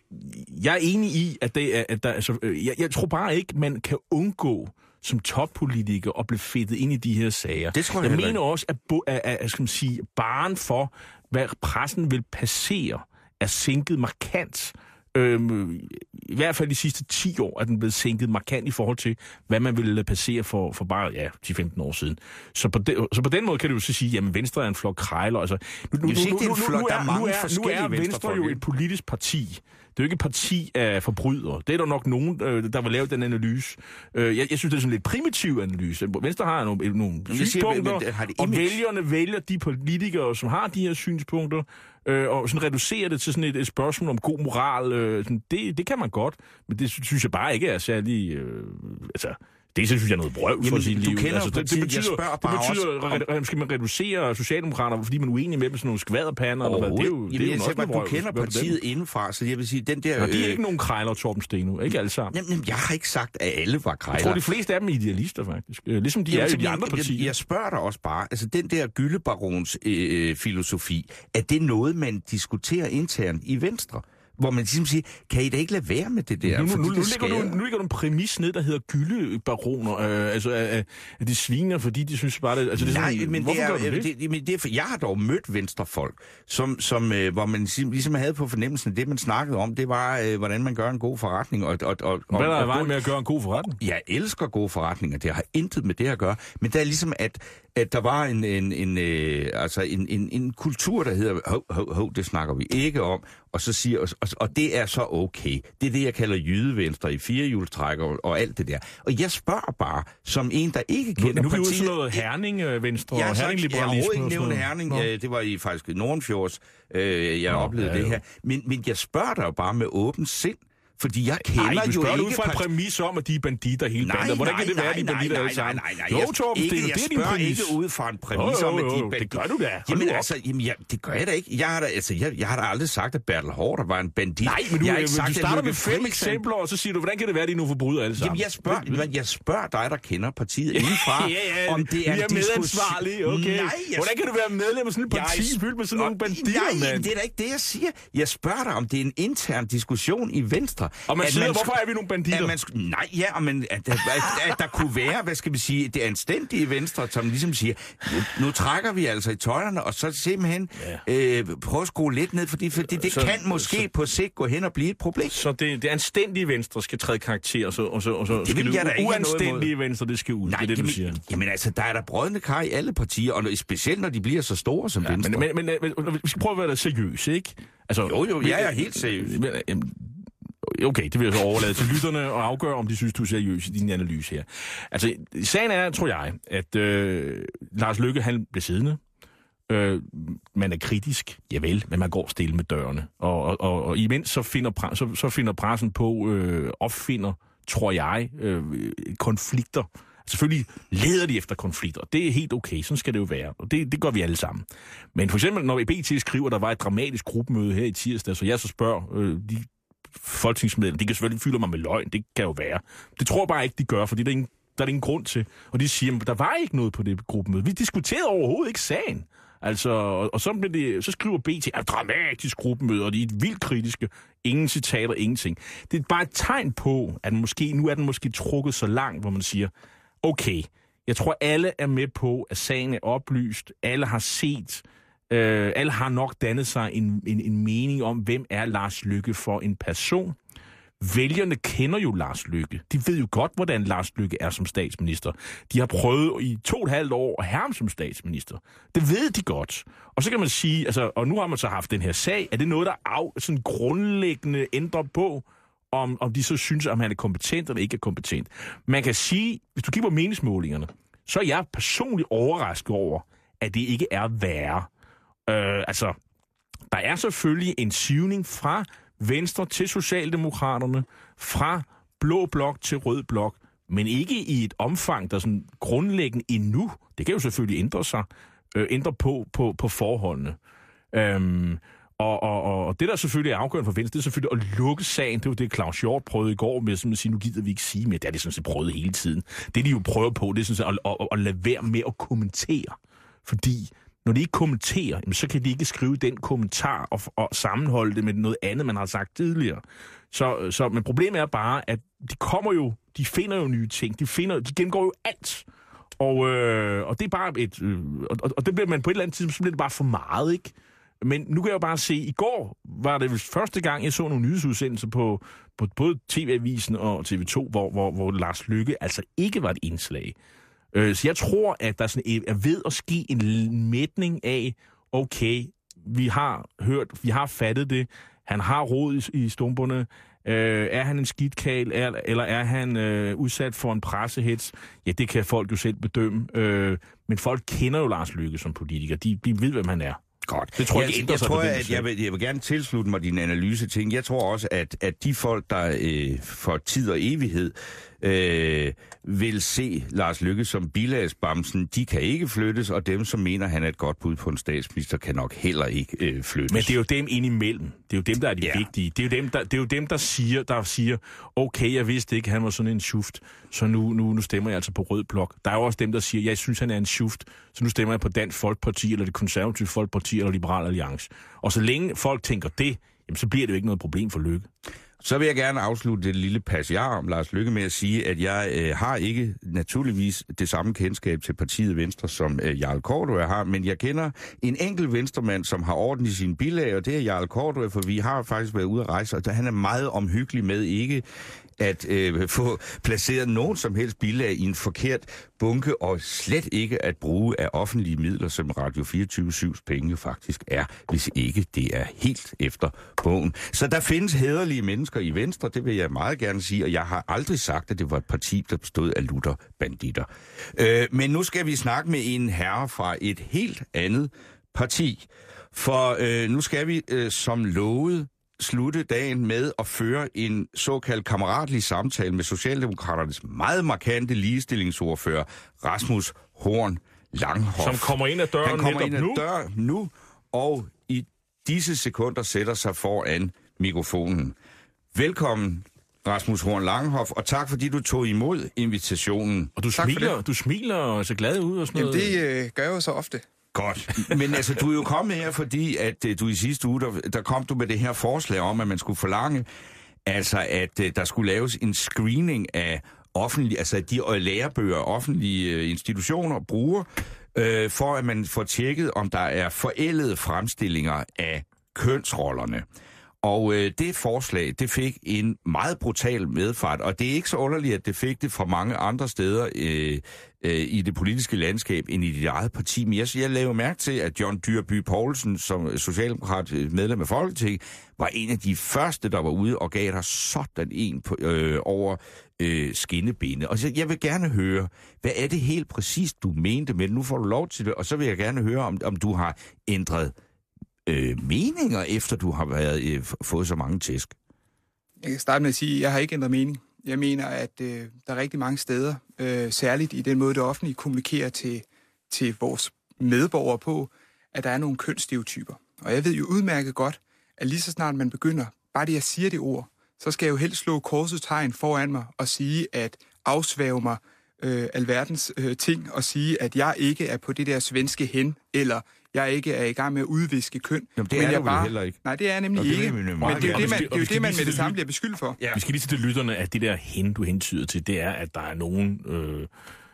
jeg er enig i, at, det er, at der, altså, jeg, jeg tror bare ikke, man kan undgå som toppolitiker at blive fedtet ind i de her sager. Det tror jeg jeg jeg mener ikke. også, at, at, at, at skal man sige, baren for, hvad pressen vil passere, er sænket markant. Øhm, I hvert fald de sidste ti år er den blevet sænket markant i forhold til, hvad man ville passere for, for bare ja, ti til femten år siden. Så på, de, så på den måde kan du jo så sige, jamen Venstre er en flok krejler. Altså, nu, nu, nu, nu, nu, nu, nu, er, nu, er, nu er Venstre jo et politisk parti. Det er jo ikke et parti af forbrydere. Det er der nok nogen, der vil lave den analyse. Jeg, jeg synes, det er sådan en lidt primitiv analyse. Venstre har nogle, nogle synspunkter, siger, men, og vælgerne vælger de politikere, som har de her synspunkter, øh, og sådan reducerer det til sådan et, et spørgsmål om god moral. Øh, sådan, det, det kan man godt, men det synes jeg bare ikke er særlig... Øh, altså, det synes jeg er noget brøv for sit liv. Altså, det, det betyder, det betyder at skal man reducere socialdemokrater, fordi man er uenig med dem sådan nogle skvaderpander. Eller hvad? Det er jo, det er jo også du kender partiet indenfra, så jeg vil sige, den der... Nå, de er ikke nogen krejler, Torben Steno, ikke alle sammen. Jamen, jeg har ikke sagt, at alle var krejler. Jeg tror, de fleste af dem er idealister, faktisk. Ligesom de Jamen, er i de andre partier. Jeg, jeg spørger dig også bare, altså den der Gyllebarons øh, filosofi, er det noget, man diskuterer internt i Venstre? Hvor man ligesom siger, kan I da ikke lade være med det der? Nu, nu, nu, det nu, ligger du, nu ligger du en præmis ned, der hedder gyldebaroner. Øh, altså, at, at de sviner, fordi de synes bare... Det, altså, det er Nej, sådan, men det er, det? Det, men det er, jeg har dog mødt venstrefolk, som, som, øh, hvor man ligesom, ligesom havde på fornemmelsen, at det, man snakkede om, det var, øh, hvordan man gør en god forretning. Og, og, og, Hvad er der og, i vejen med at gøre en god forretning? Jeg elsker gode forretninger. Det har intet med det at gøre. Men det er ligesom, at, at der var en, en, en, øh, altså en, en, en kultur, der hedder, hov, hov, hov, det snakker vi ikke om. Og så siger, og, og det er så okay. Det er det, jeg kalder jydevenstre i firehjulstrækker og, og alt det der. Og jeg spørger bare, som en, der ikke kender nu, nu partiet... Nu er vi jo sådan noget Herning-venstre og Herning-liberalisme. Jeg har overhovedet ikke nævnt Herning. Nå. Det var i faktisk Nordenfjords, øh, jeg Nå, oplevede ja, det her. Men, men jeg spørger dig jo bare med åbent sind. Fordi jeg kender Ej, jo ikke... ud fra en præmis om, at de er banditter hele bander. Hvordan kan det være, at de er banditter alle sammen? Nej, nej, nej, nej. Jo, Torben, det, ikke, det er din præmis. Jeg ikke ud fra en præmis om, at de er banditter. Det gør du da. Jamen altså, jamen, ja, det gør jeg da ikke. Jeg har da, altså, jeg, jeg har da aldrig sagt, at Bertel Haarder var en bandit. Nej, men du, jeg har ikke du sagt, starter at med fem eksempler, og så siger du, hvordan kan det være, at de nu forbryder alle sammen? Jamen, jeg spørger, men jeg spørger dig, der kender partiet indenfra, ja, ja, om det er en diskussion. medansvarlige, okay. Nej, jeg... Hvordan kan du være medlem af sådan et parti fyldt med sådan nogle banditter, mand? Nej, det er da ikke det, jeg siger. Jeg spørger dig, om det er en intern diskussion i Venstre. Og man siger, hvorfor er vi nogle banditter? Man, nej, ja, men at, at, at, at der kunne være, hvad skal vi sige, det anstændige Venstre, som ligesom siger, nu, nu trækker vi altså i tøjlerne, og så simpelthen ja. øh, prøve at skrue lidt ned, fordi, fordi det så, kan måske så, på sigt gå hen og blive et problem. Så det, det anstændige Venstre skal træde karakter, og så, og så, og så det skal det uanstændige Venstre, det skal ud. Nej, det er det, jamen, du siger. Jamen altså, der er der brødende kar i alle partier, og specielt når de bliver så store som ja, Venstre. Men, men, men, men vi skal prøve at være der seriøse, ikke? Altså, jo, jo, jeg er helt seriøs. Men, jamen, okay, det vil jeg så overlade til lytterne og afgøre, om de synes, du er seriøs i din analyse her. Altså, sagen er, tror jeg, at øh, Lars Løkke, han bliver siddende. Øh, man er kritisk, javel, men man går stille med dørene. Og, og, og, og imens så finder, pre- så, så finder pressen på, øh, opfinder tror jeg, øh, konflikter. Selvfølgelig leder de efter konflikter, og det er helt okay, sådan skal det jo være, og det, det gør vi alle sammen. Men for eksempel, når B T skriver, der var et dramatisk gruppemøde her i tirsdag, så jeg så spørger øh, de folketingsmedlemmer, de kan selvfølgelig fylde mig med løgn, det kan jo være. Det tror jeg bare ikke, de gør, fordi der er ingen, der er ingen grund til. Og de siger, at der var ikke noget på det gruppemøde. Vi diskuterede overhovedet ikke sagen. Altså, og, og så, blev det, så skriver B T, at dramatisk gruppemøde, og de er vildt kritiske. Ingen citater, ingenting. Det er bare et tegn på, at måske, nu er den måske trukket så langt, hvor man siger, okay, jeg tror alle er med på, at sagen er oplyst. Alle har set, øh, alle har nok dannet sig en, en, en mening om, hvem er Lars Løkke for en person. Vælgerne kender jo Lars Løkke. De ved jo godt, hvordan Lars Løkke er som statsminister. De har prøvet i to og et halvt år at have ham som statsminister. Det ved de godt. Og så kan man sige, altså, og nu har man så haft den her sag, er det noget, der af, sådan grundlæggende ændrer på, om, om de så synes, om han er kompetent eller ikke er kompetent. Man kan sige, hvis du kigger på meningsmålingerne, så er jeg personligt overrasket over, at det ikke er værre. Øh, altså, der er selvfølgelig en sivning fra Venstre til Socialdemokraterne, fra blå blok til rød blok, men ikke i et omfang, der er sådan grundlæggende endnu. Det kan jo selvfølgelig ændre sig, øh, ændre på, på, på forholdene. Øhm, og, og, og det, der selvfølgelig er afgørende for Venstre, det er selvfølgelig at lukke sagen. Det var det, Claus Hjort prøvede i går med at sige, nu gider vi ikke sige mere. Det er det sådan set prøvet hele tiden. Det, de jo prøver på, det er sådan set at, at, at lade være med at kommentere. Fordi når de ikke kommenterer, så kan de ikke skrive den kommentar og, og sammenholde det med noget andet, man har sagt tidligere. Så, så, men problemet er bare, at de kommer jo, de finder jo nye ting, de, finder, de gengår jo alt. Og, øh, og det er bare et, øh, og, og det bliver man på et eller andet tidspunkt, så bliver det bare for meget, ikke? Men nu kan jeg jo bare se, i går var det første gang, jeg så nogle nyhedsudsendelser på, på både T V-avisen og T V to, hvor, hvor, hvor Lars Løkke altså ikke var et indslag. Så jeg tror, at der sådan er ved at ske en mætning af, okay, vi har hørt, vi har fattet det, han har rod i, i stumperne, øh, er han en skidtkal, eller er han øh, udsat for en pressehets? Ja, det kan folk jo selv bedømme, øh, men folk kender jo Lars Løkke som politiker, de, de ved, hvem han er. Godt. Det tror jeg, jeg, jeg, jeg, tror, at jeg, vil, jeg vil gerne tilslutte mig din analyse ting. Jeg tror også, at, at de folk, der øh, for tid og evighed øh, vil se Lars Løkke som bilagsbamsen, de kan ikke flyttes, og dem, som mener, han er et godt bud på en statsminister, kan nok heller ikke øh, flyttes. Men det er jo dem indimellem. Det er jo dem, der er de ja. vigtige. Det er jo dem, der, det er jo dem, der siger, der siger, okay, jeg vidste ikke, han var sådan en schuft, så nu, nu, nu stemmer jeg altså på rød blok. Der er jo også dem, der siger, jeg synes, han er en schuft, så nu stemmer jeg på Dansk Folkeparti, eller det konservative Folkeparti, eller Liberal Alliance. Og så længe folk tænker det, jamen, så bliver det jo ikke noget problem for Løkke. Så vil jeg gerne afslutte det lille passiar om Lars Løkke med at sige, at jeg øh, har ikke naturligvis det samme kendskab til partiet Venstre, som øh, Jarl Corydon har, men jeg kender en enkelt venstremand, som har orden i sine bilag, og det er Jarl Corydon, for vi har faktisk været ude at rejse, og han er meget omhyggelig med ikke at øh, få placeret nogen som helst bilag i en forkert bunke, og slet ikke at bruge af offentlige midler, som Radio fireogtyve syvs penge faktisk er, hvis ikke det er helt efter bogen. Så der findes hæderlige mennesker i Venstre, det vil jeg meget gerne sige, og jeg har aldrig sagt, at det var et parti, der bestod af lutherbanditter. Øh, men nu skal vi snakke med en herre fra et helt andet parti, for øh, nu skal vi øh, som lovet slutte dagen med at føre en såkaldt kammeratlig samtale med Socialdemokraternes meget markante ligestillingsordfører, Rasmus Horn Langhoff. Som kommer ind ad døren Han kommer ind ad nu. døren nu, og i disse sekunder sætter sig foran mikrofonen. Velkommen, Rasmus Horn Langhoff, og tak fordi du tog imod invitationen. Og du smiler, du smiler og ser glad ud og sådan Jamen, noget. det øh, gør jeg jo så ofte. Godt. Men altså, du er jo kommet her, fordi at du i sidste uge, der, der kom du med det her forslag om, at man skulle forlange, altså at der skulle laves en screening af offentlige, altså de lærebøger, offentlige institutioner bruger, øh, for at man får tjekket, om der er forældede fremstillinger af kønsrollerne. Og øh, det forslag, det fik en meget brutal medfart, og det er ikke så underligt, at det fik det fra mange andre steder øh, øh, i det politiske landskab end i dit eget parti. Men jeg, jeg lavede mærke til, at John Dyrby Paulsen, som socialdemokrat medlem af Folketinget, var en af de første, der var ude og gav dig sådan en på, øh, over øh, skinnebenet. Og så jeg vil gerne høre, hvad er det helt præcist, du mente med det? Nu får du lov til det, og så vil jeg gerne høre, om, om du har ændret Øh, meninger, efter du har været, øh, fået så mange tæsk? Jeg kan starte med at sige, at jeg har ikke ændret mening. Jeg mener, at øh, der er rigtig mange steder, øh, særligt i den måde, det offentlige kommunikerer til, til vores medborgere på, at der er nogle kønsstereotyper. Og jeg ved jo udmærket godt, at lige så snart man begynder, bare det jeg siger det ord, så skal jeg jo helst slå korsets tegn foran mig og sige, at afsvæve mig øh, alverdens øh, ting og sige, at jeg ikke er på det der svenske hen, eller jeg ikke er i gang med at udviske køn. Jamen, det men er jeg du bare, heller ikke. Nej, det er jeg nemlig og ikke. Det men det er jo meget det, man, gerne. det, er jo Og vi det, man skal med det lige- samme bliver beskyldt for. Ja. Vi skal lige sige til lytterne, at det der hen, du hentyder til, det er, at der er nogen øh,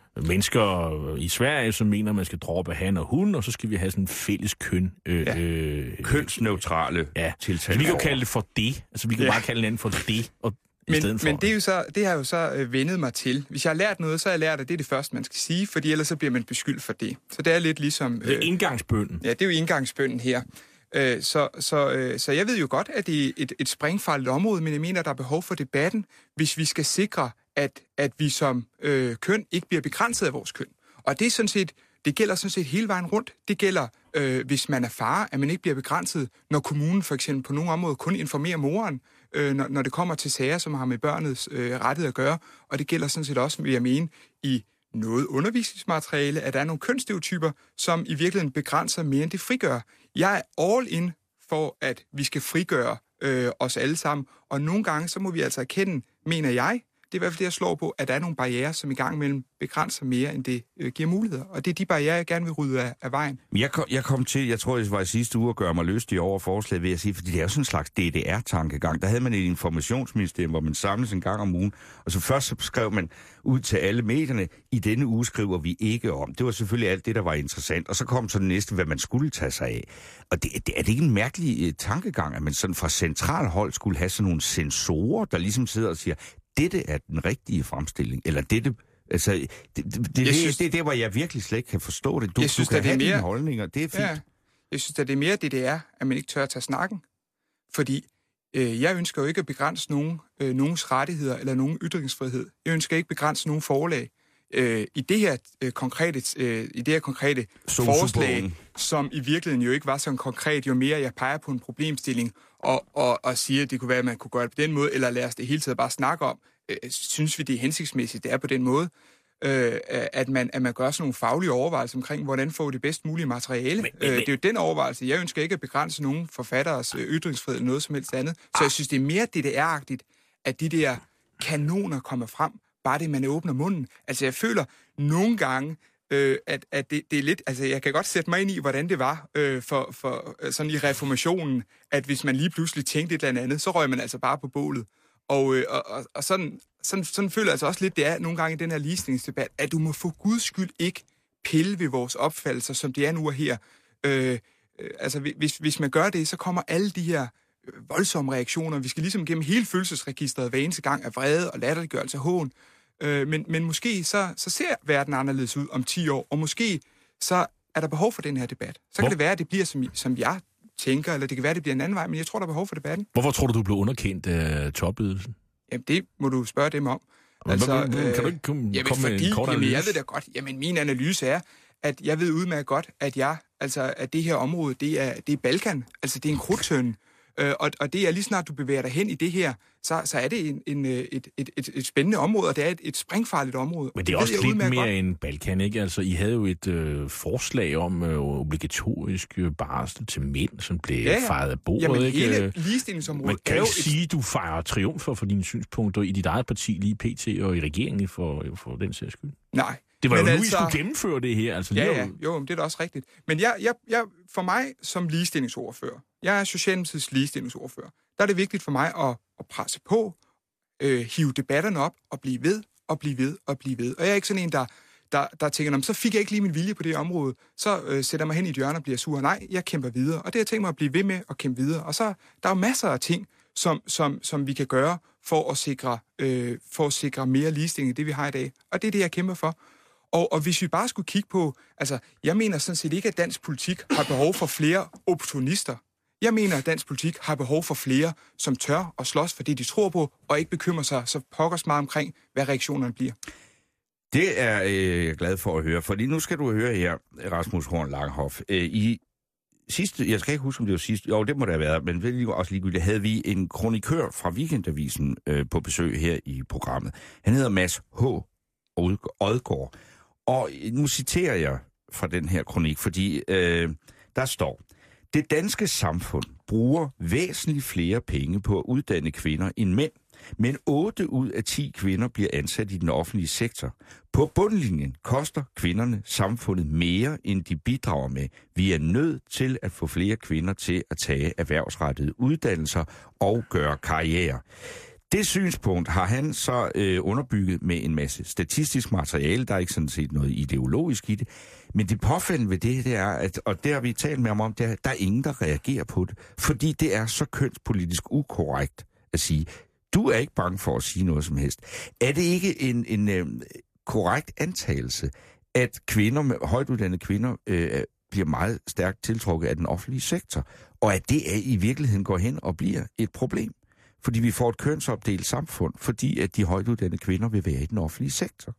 mennesker i Sverige, som mener, at man skal droppe han og hun, og så skal vi have sådan en fælles køn. Øh, Ja. øh, Kønsneutrale ja. tiltag. Vi kan jo kalde det for det. Altså, vi kan Ja. bare kalde hinanden for det, og i Men, stedet for. men det, er jo så, det har jo så øh, vendet mig til. Hvis jeg har lært noget, så har jeg lært, at det er det første, man skal sige, fordi ellers så bliver man beskyldt for det. Så det er lidt ligesom... Det er indgangsbønnen. Ja, det er jo indgangsbønnen her. Øh, så, så, øh, så jeg ved jo godt, at det er et, et springfarligt område, men jeg mener, at der er behov for debatten, hvis vi skal sikre, at, at vi som øh, køn ikke bliver begrænset af vores køn. Og det er sådan set, det gælder sådan set hele vejen rundt. Det gælder, øh, hvis man er far, at man ikke bliver begrænset, når kommunen for eksempel på nogle områder kun informerer moren, øh, når, når det kommer til sager, som har med børnets øh, rettigheder at gøre. Og det gælder sådan set også, vil jeg mene, i noget undervisningsmateriale, at der er nogle kønsstereotyper, som i virkeligheden begrænser mere end det frigør. Jeg er all in for, at vi skal frigøre øh, os alle sammen, og nogle gange, så må vi altså erkende, mener jeg, det er i hvert fald det, jeg slår på, at der er nogle barrierer, som i gang imellem begrænser mere, end det øh, giver muligheder. Og det er de barrierer, jeg gerne vil rydde af, af vejen. Jeg kom, jeg kom til, jeg tror, det var i sidste uge, at gøre mig lystig over forslaget, ved at sige, fordi det er jo sådan en slags D D R-tankegang. Der havde man et informationsministerium, hvor man samles en gang om ugen, og så først så skrev man ud til alle medierne, i denne uge skriver vi ikke om. Det var selvfølgelig alt det, der var interessant. Og så kom så det næste, hvad man skulle tage sig af. Og det, det, er det ikke en mærkelig uh, tankegang, at man sådan fra central hold skulle have sådan nogle sensorer, der ligesom sidder og siger, dette er den rigtige fremstilling, eller dette... Altså, det, det, det, synes, det er der, hvor jeg virkelig slet ikke kan forstå det. Du, jeg synes, du kan det er have mere, dine holdninger, det er fint. Ja, jeg synes, at det er mere det, det er, at man ikke tør at tage snakken. Fordi øh, jeg ønsker jo ikke at begrænse nogen, øh, nogens rettigheder eller nogen ytringsfrihed. Jeg ønsker ikke at begrænse nogen forlag. Øh, I det her øh, konkrete, øh, i det her konkrete forslag, som i virkeligheden jo ikke var så konkret, jo mere jeg peger på en problemstilling og, og, og siger, at det kunne være, at man kunne gøre det på den måde, eller lad os det hele tiden bare snakke om, øh, synes vi, det er hensigtsmæssigt, det er på den måde, øh, at, man, at man gør sådan nogle faglige overvejelser omkring, hvordan får vi det bedst mulige materiale. Men, men, øh, det er jo den overvejelse. Jeg ønsker ikke at begrænse nogen forfatteres øh, ytringsfrihed eller noget som helst andet. Så jeg synes, det er mere D D R-agtigt, at de der kanoner kommer frem, bare det, man åbner munden. Altså, jeg føler nogle gange, øh, at, at det, det er lidt... Altså, jeg kan godt sætte mig ind i, hvordan det var øh, for, for sådan i reformationen, at hvis man lige pludselig tænkte et eller andet, så røg man altså bare på bålet. Og, øh, og, og, og sådan, sådan, sådan føler jeg altså også lidt, det er nogle gange i den her ligestillingsdebat, at du må for guds skyld ikke pille ved vores opfattelser, som det er nu og her. Øh, øh, altså, hvis, hvis man gør det, så kommer alle de her voldsomme reaktioner. Vi skal ligesom gennem hele følelsesregisteret hver eneste gang af vrede og latterliggørelse og hån. Øh, men, men måske så, så ser verden anderledes ud om ti år, og måske så er der behov for den her debat. Så kan Hvor? det være, at det bliver, som, som jeg tænker, eller det kan være, at det bliver en anden vej, men jeg tror, der er behov for debatten. Hvorfor tror du, du blev underkendt af topledelsen? Jamen, det må du spørge dem om. Men, altså, kan øh, du ikke komme, jamen, komme fordi, med en kort jamen, analyse? jeg ved da godt, jamen min analyse er, at jeg ved udmærket godt, at jeg, altså, at det her område, det er, det er Balkan. Altså, det er en krudtønde. Øh, og, og det er lige snart, du bevæger dig hen i det her, så, så er det en, en, et, et, et, et spændende område, og det er et, et springfarligt område. Men det er det også lidt mere godt. end Balkan, ikke? Altså, I havde jo et øh, forslag om øh, obligatorisk øh, barsel til mænd, som blev ja, ja. fejret af bordet, Jamen, ikke? hele ligestillingsområdet Man kan er jo ikke et... sige, at du fejrer triumfer for dine synspunkter i dit eget parti, lige P T og i regeringen for, for den sags skyld. Nej. Det var men jo altså... nu, I skulle gennemføre det her. Altså, ja, ja, jo... jo, det er da også rigtigt. Men jeg, jeg, jeg, for mig som ligestillingsordfører, jeg er Socialdemokratiets ligestillingsordfører, der er det vigtigt for mig at, at presse på, øh, hive debatterne op og blive ved, og blive ved, og blive ved. Og jeg er ikke sådan en, der, der, der tænker, så fik jeg ikke lige min vilje på det område, så øh, sætter jeg mig hen i et hjørne og bliver sur. Nej, jeg kæmper videre, og det har jeg tænkt mig at blive ved med at kæmpe videre. Og så der er jo masser af ting, som, som, som vi kan gøre for at sikre, øh, for at sikre mere ligestilling i det, vi har i dag. Og det er det, jeg kæmper for. Og, og hvis vi bare skulle kigge på, altså, jeg mener sådan set ikke, at dansk politik har behov for flere opportunister. Jeg mener, at dansk politik har behov for flere, som tør at slås for det, de tror på, og ikke bekymrer sig så pokkers meget omkring, hvad reaktionerne bliver. Det er øh, jeg glad for at høre, fordi nu skal du høre her, Rasmus Horn Langhoff. Øh, I sidste, jeg skal ikke huske, om det var sidste, jo, det må det have været, men det var også ligegyldigt, havde vi en kronikør fra Weekendavisen øh, på besøg her i programmet. Han hedder Mads H. Odgaard. Og nu citerer jeg fra den her kronik, fordi øh, der står: det danske samfund bruger væsentligt flere penge på at uddanne kvinder end mænd, men otte ud af ti kvinder bliver ansat i den offentlige sektor. På bundlinjen koster kvinderne samfundet mere, end de bidrager med. Vi er nødt til at få flere kvinder til at tage erhvervsrettede uddannelser og gøre karriere. Det synspunkt har han så øh, underbygget med en masse statistisk materiale. Der er ikke sådan set noget ideologisk i det. Men det påfældende ved det, det er, at, og det har vi talt med ham om, det er, der er ingen, der reagerer på det. Fordi det er så kønspolitisk ukorrekt at sige, du er ikke bange for at sige noget som helst. Er det ikke en, en øh, korrekt antagelse, at kvinder, med højtuddannede kvinder, øh, bliver meget stærkt tiltrukket af den offentlige sektor, og at det er, i virkeligheden går hen og bliver et problem? Fordi vi får et kønsopdelt samfund, fordi at de højtuddannede kvinder vil være i den offentlige sektor.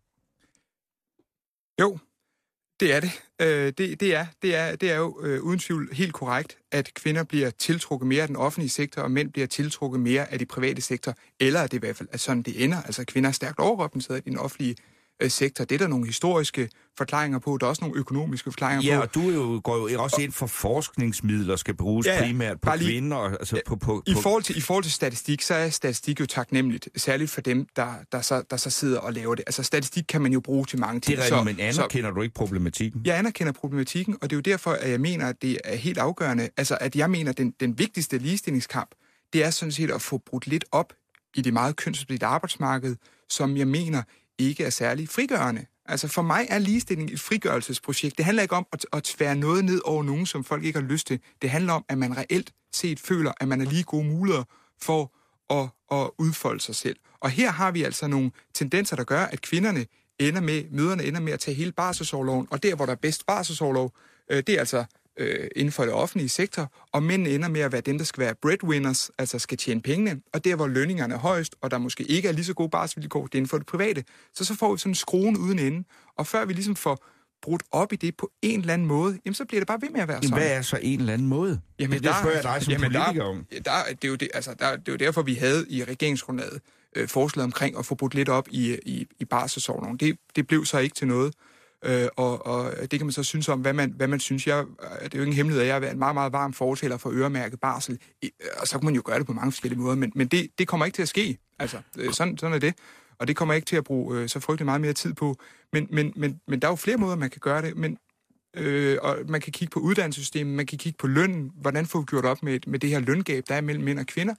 Jo, det er det. Øh, det, det, er, det, er, det er jo øh, uden tvivl helt korrekt, at kvinder bliver tiltrukket mere af den offentlige sektor, og mænd bliver tiltrukket mere af de private sektor. Eller at det i hvert fald er sådan, det ender. Altså kvinder er stærkt overrepræsenteret i den offentlige øh, sektor. Det er der nogle historiske forklaringer på. Der er også nogle økonomiske forklaringer ja, på. Ja, og du er jo, går jo også ind for forskningsmidler, skal bruges ja, primært på lige, kvinder. Altså på, på, i, forhold til, I forhold til statistik, så er statistik jo taknemmeligt. Særligt for dem, der, der, så, der så sidder og laver det. Altså statistik kan man jo bruge til mange ting. Det er rigtigt, men anerkender så, du ikke problematikken? Jeg anerkender problematikken, og det er jo derfor, at jeg mener, at det er helt afgørende. Altså at jeg mener, at den, den vigtigste ligestillingskamp, det er sådan set at få brudt lidt op i det meget kønsopdelte arbejdsmarked, som jeg mener ikke er særlig frigørende. Altså for mig er ligestilling et frigørelsesprojekt. Det handler ikke om at, at tvære noget ned over nogen, som folk ikke har lyst til. Det handler om, at man reelt set føler, at man har lige gode muligheder for at, at udfolde sig selv. Og her har vi altså nogle tendenser, der gør, at kvinderne ender med, møderne ender med at tage hele barselsorloven, og der, hvor der er bedst barselsorlov, øh, det er altså øh, inden for det offentlige sektor, og mændene ender med at være dem, der skal være breadwinners, altså skal tjene pengene, og der, hvor lønningerne er højst, og der måske ikke er lige så gode barselsvilkår, det er inden for det private, så så får vi sådan en skruen uden ende, og før vi ligesom får brudt op i det på en eller anden måde, jamen så bliver det bare ved med at være sådan. Hvad er så en eller anden måde? Jamen, det, det spørger jeg dig som jamen, politiker der, om. Der, det, er jo det, altså, der, det er jo derfor, vi havde i regeringsgrundlaget øh, forslaget omkring at få brudt lidt op i, i, i barselsorloven. Det, det blev så ikke til noget. Øh, og, og det kan man så synes om, hvad man, hvad man synes. Jeg, det er jo ingen hemmelighed, at jeg er en meget, meget varm fortaler for øremærket barsel. Og så kan man jo gøre det på mange forskellige måder, men, men det, det kommer ikke til at ske. Altså, sådan, sådan er det. Og det kommer ikke til at bruge øh, så frygtelig meget mere tid på. Men, men, men, men der er jo flere måder, man kan gøre det. Men, øh, og man kan kigge på uddannelsessystemet, man kan kigge på lønnen. Hvordan får vi gjort op med, med det her løngab, der er mellem mænd og kvinder?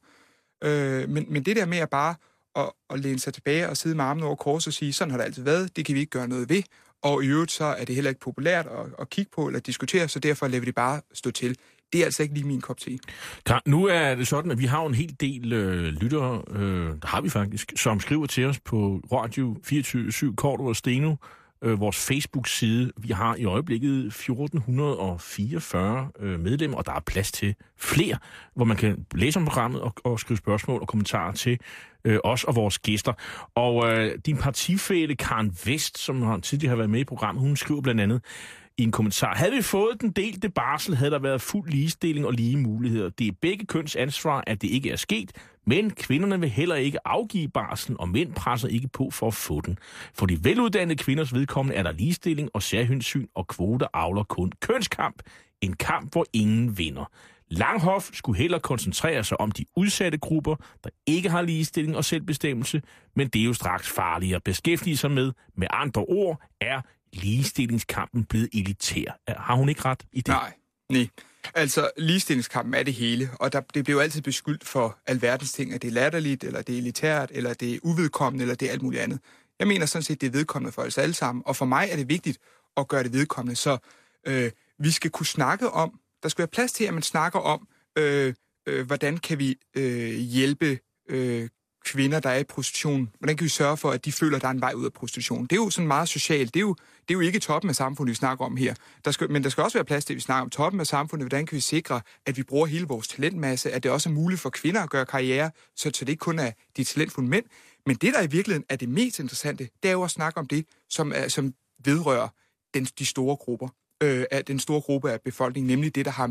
Øh, men, men det der med at bare at, at læne sig tilbage og sidde med armen over kors og sige, sådan har det altid været, det kan vi ikke gøre noget ved. Og i øvrigt så er det heller ikke populært at, at kigge på eller diskutere, så derfor lader vi det bare stå til. Det er altså ikke lige min kop te. Nu er det sådan, at vi har en hel del øh, lyttere, øh, der har vi faktisk, som skriver til os på Radio fireogtyve syv Cordua og Steno, øh, vores Facebook-side. Vi har i øjeblikket fjorten fireogfyrre øh, medlemmer, og der er plads til flere, hvor man kan læse om programmet og, og skrive spørgsmål og kommentarer til øh, os og vores gæster. Og øh, din partifælle Karen Vest, som har tidligere har været med i programmet, hun skriver blandt andet i en kommentar: havde vi fået den delte barsel, havde der været fuld ligestilling og lige muligheder. Det er begge køns ansvar, at det ikke er sket, men kvinderne vil heller ikke afgive barslen, og mænd presser ikke på for at få den. For de veluddannede kvinders vedkommende er der ligestilling og særhensyn, og kvoter avler kun kønskamp. En kamp, hvor ingen vinder. Langhoff skulle heller koncentrere sig om de udsatte grupper, der ikke har ligestilling og selvbestemmelse, men det er jo straks farligt at beskæftige sig med. Med andre ord er ligestillingskampen blevet elitær. Har hun ikke ret i det? Nej, nej. Altså, ligestillingskampen er det hele, og der, det bliver jo altid beskyldt for alverdens ting, at det er latterligt, eller det er elitært, eller det er uvedkommende, eller det er alt muligt andet. Jeg mener sådan set, det er vedkommende for os alle sammen, og for mig er det vigtigt at gøre det vedkommende, så øh, vi skal kunne snakke om, der skal være plads til, at man snakker om, øh, øh, hvordan kan vi øh, hjælpe øh, kvinder, der er i prostitution. Hvordan kan vi sørge for, at de føler, at der er en vej ud af prostitution? Det er jo sådan meget socialt. Det er jo, det er jo ikke toppen af samfundet, vi snakker om her. Der skal, men der skal også være plads til, at vi snakker om toppen af samfundet. Hvordan kan vi sikre, at vi bruger hele vores talentmasse? At det også er muligt for kvinder at gøre karriere, så, så det ikke kun er de talentfulde mænd. Men det, der i virkeligheden er det mest interessante, det er jo at snakke om det, som, er, som vedrører den, de store grupper. Øh, af den store gruppe af befolkningen, nemlig det, der har med,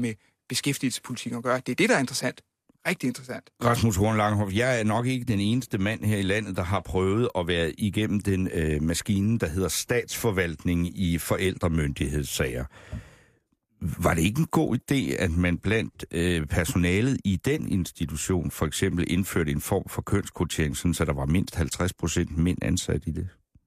beskæftigelsespolitikken at gøre. Det er det, der er interessant. Rigtig interessant. Rasmus Horn Langhoff, jeg er nok ikke den eneste mand her i landet, der har prøvet at være igennem den øh, maskine, der hedder statsforvaltning i forældremyndighedssager. Var det ikke en god idé, at man blandt øh, personalet i den institution for eksempel indførte en form for kønskvotering, sådan så der var mindst halvtreds procent mænd ansat i det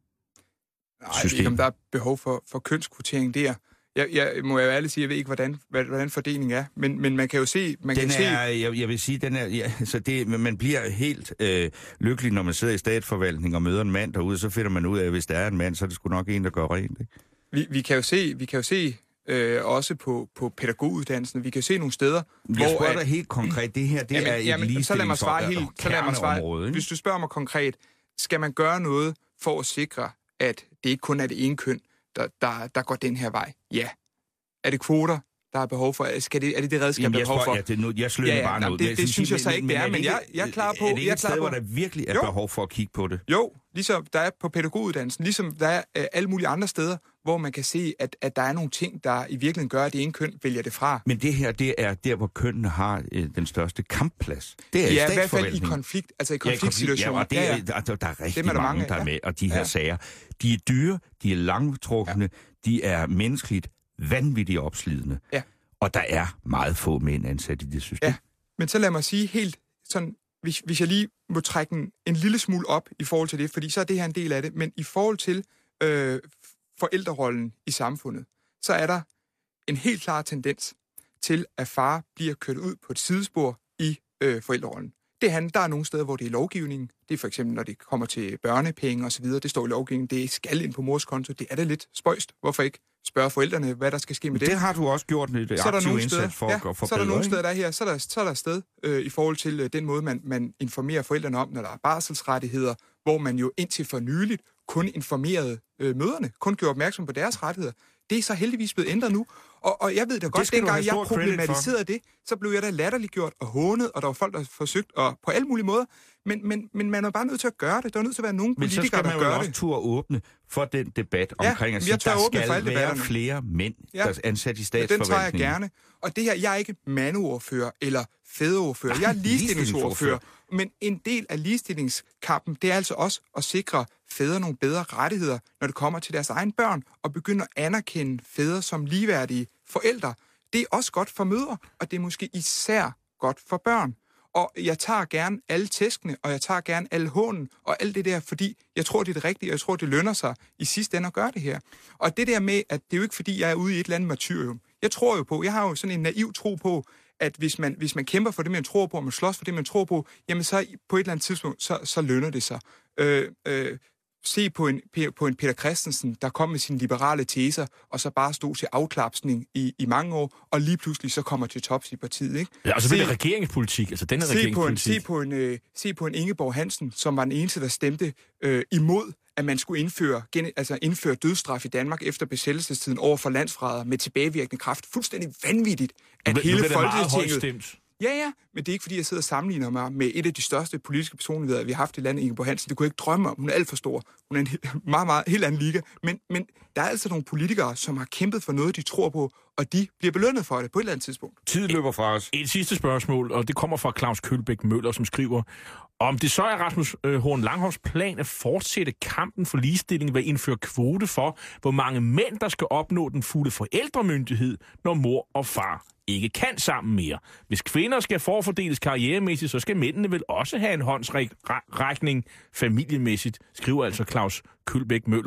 Nej, jeg ved ikke, om der er behov for, for kønskvotering der. Jeg, jeg må jo ærligt sige, jeg ved ikke, hvordan, hvordan fordelingen er, men, men man kan jo se... Man den kan er, se... jeg, jeg vil sige, den er, ja, så det, man bliver helt øh, lykkelig, når man sidder i statsforvaltning og møder en mand derude, så finder man ud af, at hvis der er en mand, så er det sgu nok en, der gør rent. Ikke? Vi, vi kan jo se, vi kan jo se øh, også på, på pædagoguddannelsen, vi kan se nogle steder, jeg hvor... Jeg spørger dig helt konkret, det her, det jamen, er et jamen, ligestillings- så lad mig svare helt, så lad mig svare, kerneområde, hvis du spørger mig konkret, skal man gøre noget for at sikre, at det ikke kun er det ene køn, der, der, der går den her vej? Ja. Er det kvoter, der er behov for? Skal det, er det det redskab, der er behov for? Ja, det nu, jeg sløger ja, ja, bare noget. Det, det, det synes jeg så ikke, det er, men jeg, jeg er klar på... Er det ikke et sted, på, hvor der virkelig er jo. behov for at kigge på det? Jo, ligesom der er på pædagoguddannelsen, ligesom der er uh, alle mulige andre steder, hvor man kan se, at, at der er nogle ting, der i virkeligheden gør, at det ene køn vælger det fra. Men det her, det er der, hvor kønnene har øh, den største kampplads. Det er ja, i i hvert fald i konflikt, altså i konfliktsituationer. Ja, ja, og det er, der, der er rigtig er der mange, mange, der er ja. med, og de her ja. sager, de er dyre, de er langtrukne, ja. de er menneskeligt vanvittigt opslidende. Ja. Og der er meget få mænd ansat i det system. Ja, men så lad mig sige helt sådan, hvis, hvis jeg lige må trække en, en lille smule op i forhold til det, fordi så er det her en del af det, men i forhold til øh, forældrerollen i samfundet, så er der en helt klar tendens til, at far bliver kørt ud på et sidespor i øh, forældrerollen. Det handler, der er nogle steder, hvor det er lovgivningen. Det er for eksempel, når det kommer til børnepenge osv. Det står i lovgivningen, det skal ind på mors konto. Det er det lidt spøjst. Hvorfor ikke spørge forældrene, hvad der skal ske med det? Det har du også gjort et aktivt indsats for ja, at forbedre. Så er der nogle steder, der er her. Så er der, så er der sted øh, i forhold til øh, den måde, man, man informerer forældrene om, når der er barselsrettigheder, hvor man jo indtil for nyligt kun informerede øh, mødrene, kun gjorde opmærksom på deres rettigheder. Det er så heldigvis blevet ændret nu. Og, og jeg ved da godt, dengang jeg problematiserede det, så blev jeg da latterliggjort og hånet, og der var folk, der forsøgt og på alle mulige måder. Men, men, men man er bare nødt til at gøre det. Der er nødt til at være nogle politikere, der gør det. Men så skal man jo også turde åbne for den debat ja, omkring at sige, der skal være flere mænd, ja, der er ansat i statsforvaltningen. Ja, den tager jeg gerne. Og det her, jeg er ikke mandeordfører eller fædreordfører. Jeg er ligestillingsordfører. Men en del af ligestillingskampen, det er altså også at sikre fædre nogle bedre rettigheder, når det kommer til deres egen børn, og begynde at anerkende fædre som ligeværdige forældre. Det er også godt for mødre, og det er måske især godt for børn. Og jeg tager gerne alle tæskene, og jeg tager gerne alle hånden, og alt det der, fordi jeg tror, det er det rigtige, og jeg tror, det lønner sig i sidste ende at gøre det her. Og det der med, at det er jo ikke, fordi jeg er ude i et eller andet martyrium. Jeg tror jo på, jeg har jo sådan en naiv tro på, at hvis man, hvis man kæmper for det, man tror på, og man slås for det, man tror på, jamen så på et eller andet tidspunkt, så, så lønner det sig. Øh, øh, se på en, på en Peter Christensen, der kom med sine liberale teser, og så bare stod til afklapsning i, i mange år, og lige pludselig så kommer til tops i partiet, ikke? Ja, og så bliver det regeringspolitik, altså denne se regeringspolitik. På en, se, på en, øh, se på en Ingeborg Hansen, som var den eneste, der stemte øh, imod, at man skulle indføre, gen, altså indføre dødsstraf i Danmark efter besættelsestiden over for landsforrædere med tilbagevirkende kraft. Fuldstændig vanvittigt, at nu, hele nu Folketinget... Ja, ja, men det er ikke, fordi jeg sidder og sammenligner mig med et af de største politiske personligheder, vi har haft i landet, Ingeborg Hansen. Det kunne jeg ikke drømme om. Hun er alt for stor. Hun er en meget, meget helt anden liga. Men, men der er altså nogle politikere, som har kæmpet for noget, de tror på, og de bliver belønnet for det på et eller andet tidspunkt. Tid løber fra os. Et, et sidste spørgsmål, og det kommer fra Claus Kølbæk Møller, som skriver, om det så er Rasmus øh, Horn Langhoffs plan at fortsætte kampen for ligestilling ved at indføre kvote for, hvor mange mænd, der skal opnå den fulde forældremyndighed, når mor og far ikke kan sammen mere. Hvis kvinder skal forfordeles karrieremæssigt, så skal mændene vel også have en håndsrækning familiemæssigt, skriver altså Claus Kølbæk Møller.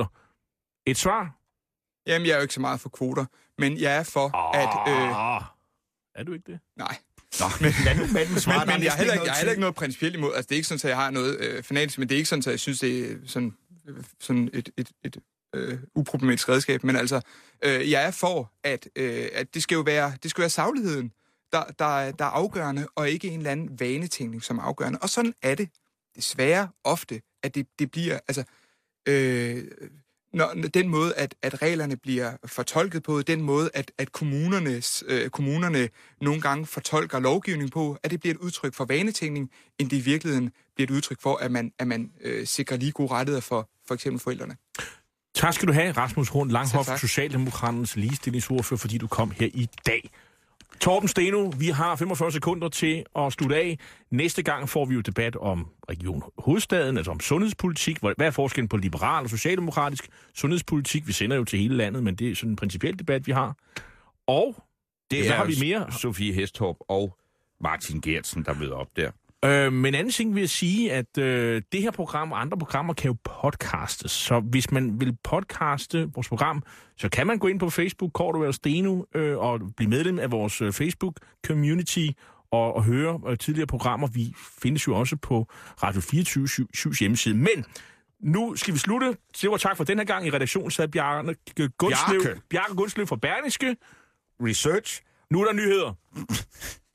Et svar? Jamen, jeg er jo ikke så meget for kvoter, men jeg er for, oh, at... Øh... Er du ikke det? Nej. Nå, men lad nu manden svare. Men, men jeg har heller ikke, jeg har heller ikke noget principielt imod. Altså, det er ikke sådan, at jeg har noget øh, fanatisk, men det er ikke sådan, at jeg synes, det er sådan, øh, sådan et... et, et Øh, uproblematisk redskab, men altså, øh, jeg er for, at, øh, at det skal jo være, det skal være sagligheden, der, der, der er afgørende, og ikke en eller anden vanetænkning, som er afgørende. Og sådan er det desværre ofte, at det, det bliver, altså, øh, når, den måde, at, at reglerne bliver fortolket på, den måde, at, at kommunernes, øh, kommunerne nogle gange fortolker lovgivning på, at det bliver et udtryk for vanetænkning, end det i virkeligheden bliver et udtryk for, at man, at man øh, sikrer lige gode rettigheder for for eksempel forældrene. Tak skal du have, Rasmus Horn Langhoff, Socialdemokraternes ligestillingsordfører, fordi du kom her i dag. Torben Steno, vi har femogfyrre sekunder til at slutte af. Næste gang får vi jo debat om Region Hovedstaden, altså om sundhedspolitik. Hvad er forskellen på liberal og socialdemokratisk sundhedspolitik? Vi sender jo til hele landet, men det er sådan en principiel debat, vi har. Og det er har vi mere? Sofie Hestorp og Martin Geertsen, der møder op der. Øh, men anden ting vil jeg sige, at øh, det her program og andre programmer kan jo podcastes. Så hvis man vil podcaste vores program, så kan man gå ind på Facebook, Cordua og Steno, øh, og blive medlem af vores øh, Facebook-community og, og høre øh, tidligere programmer. Vi findes jo også på Radio fireogtyve syv's hjemmeside. Men nu skal vi slutte. Det var tak for den her gang. I redaktionen sad Bjarke Gundslev, Bjarke. Bjarke Gundslev fra Berlingske. Research. Nu er der nyheder.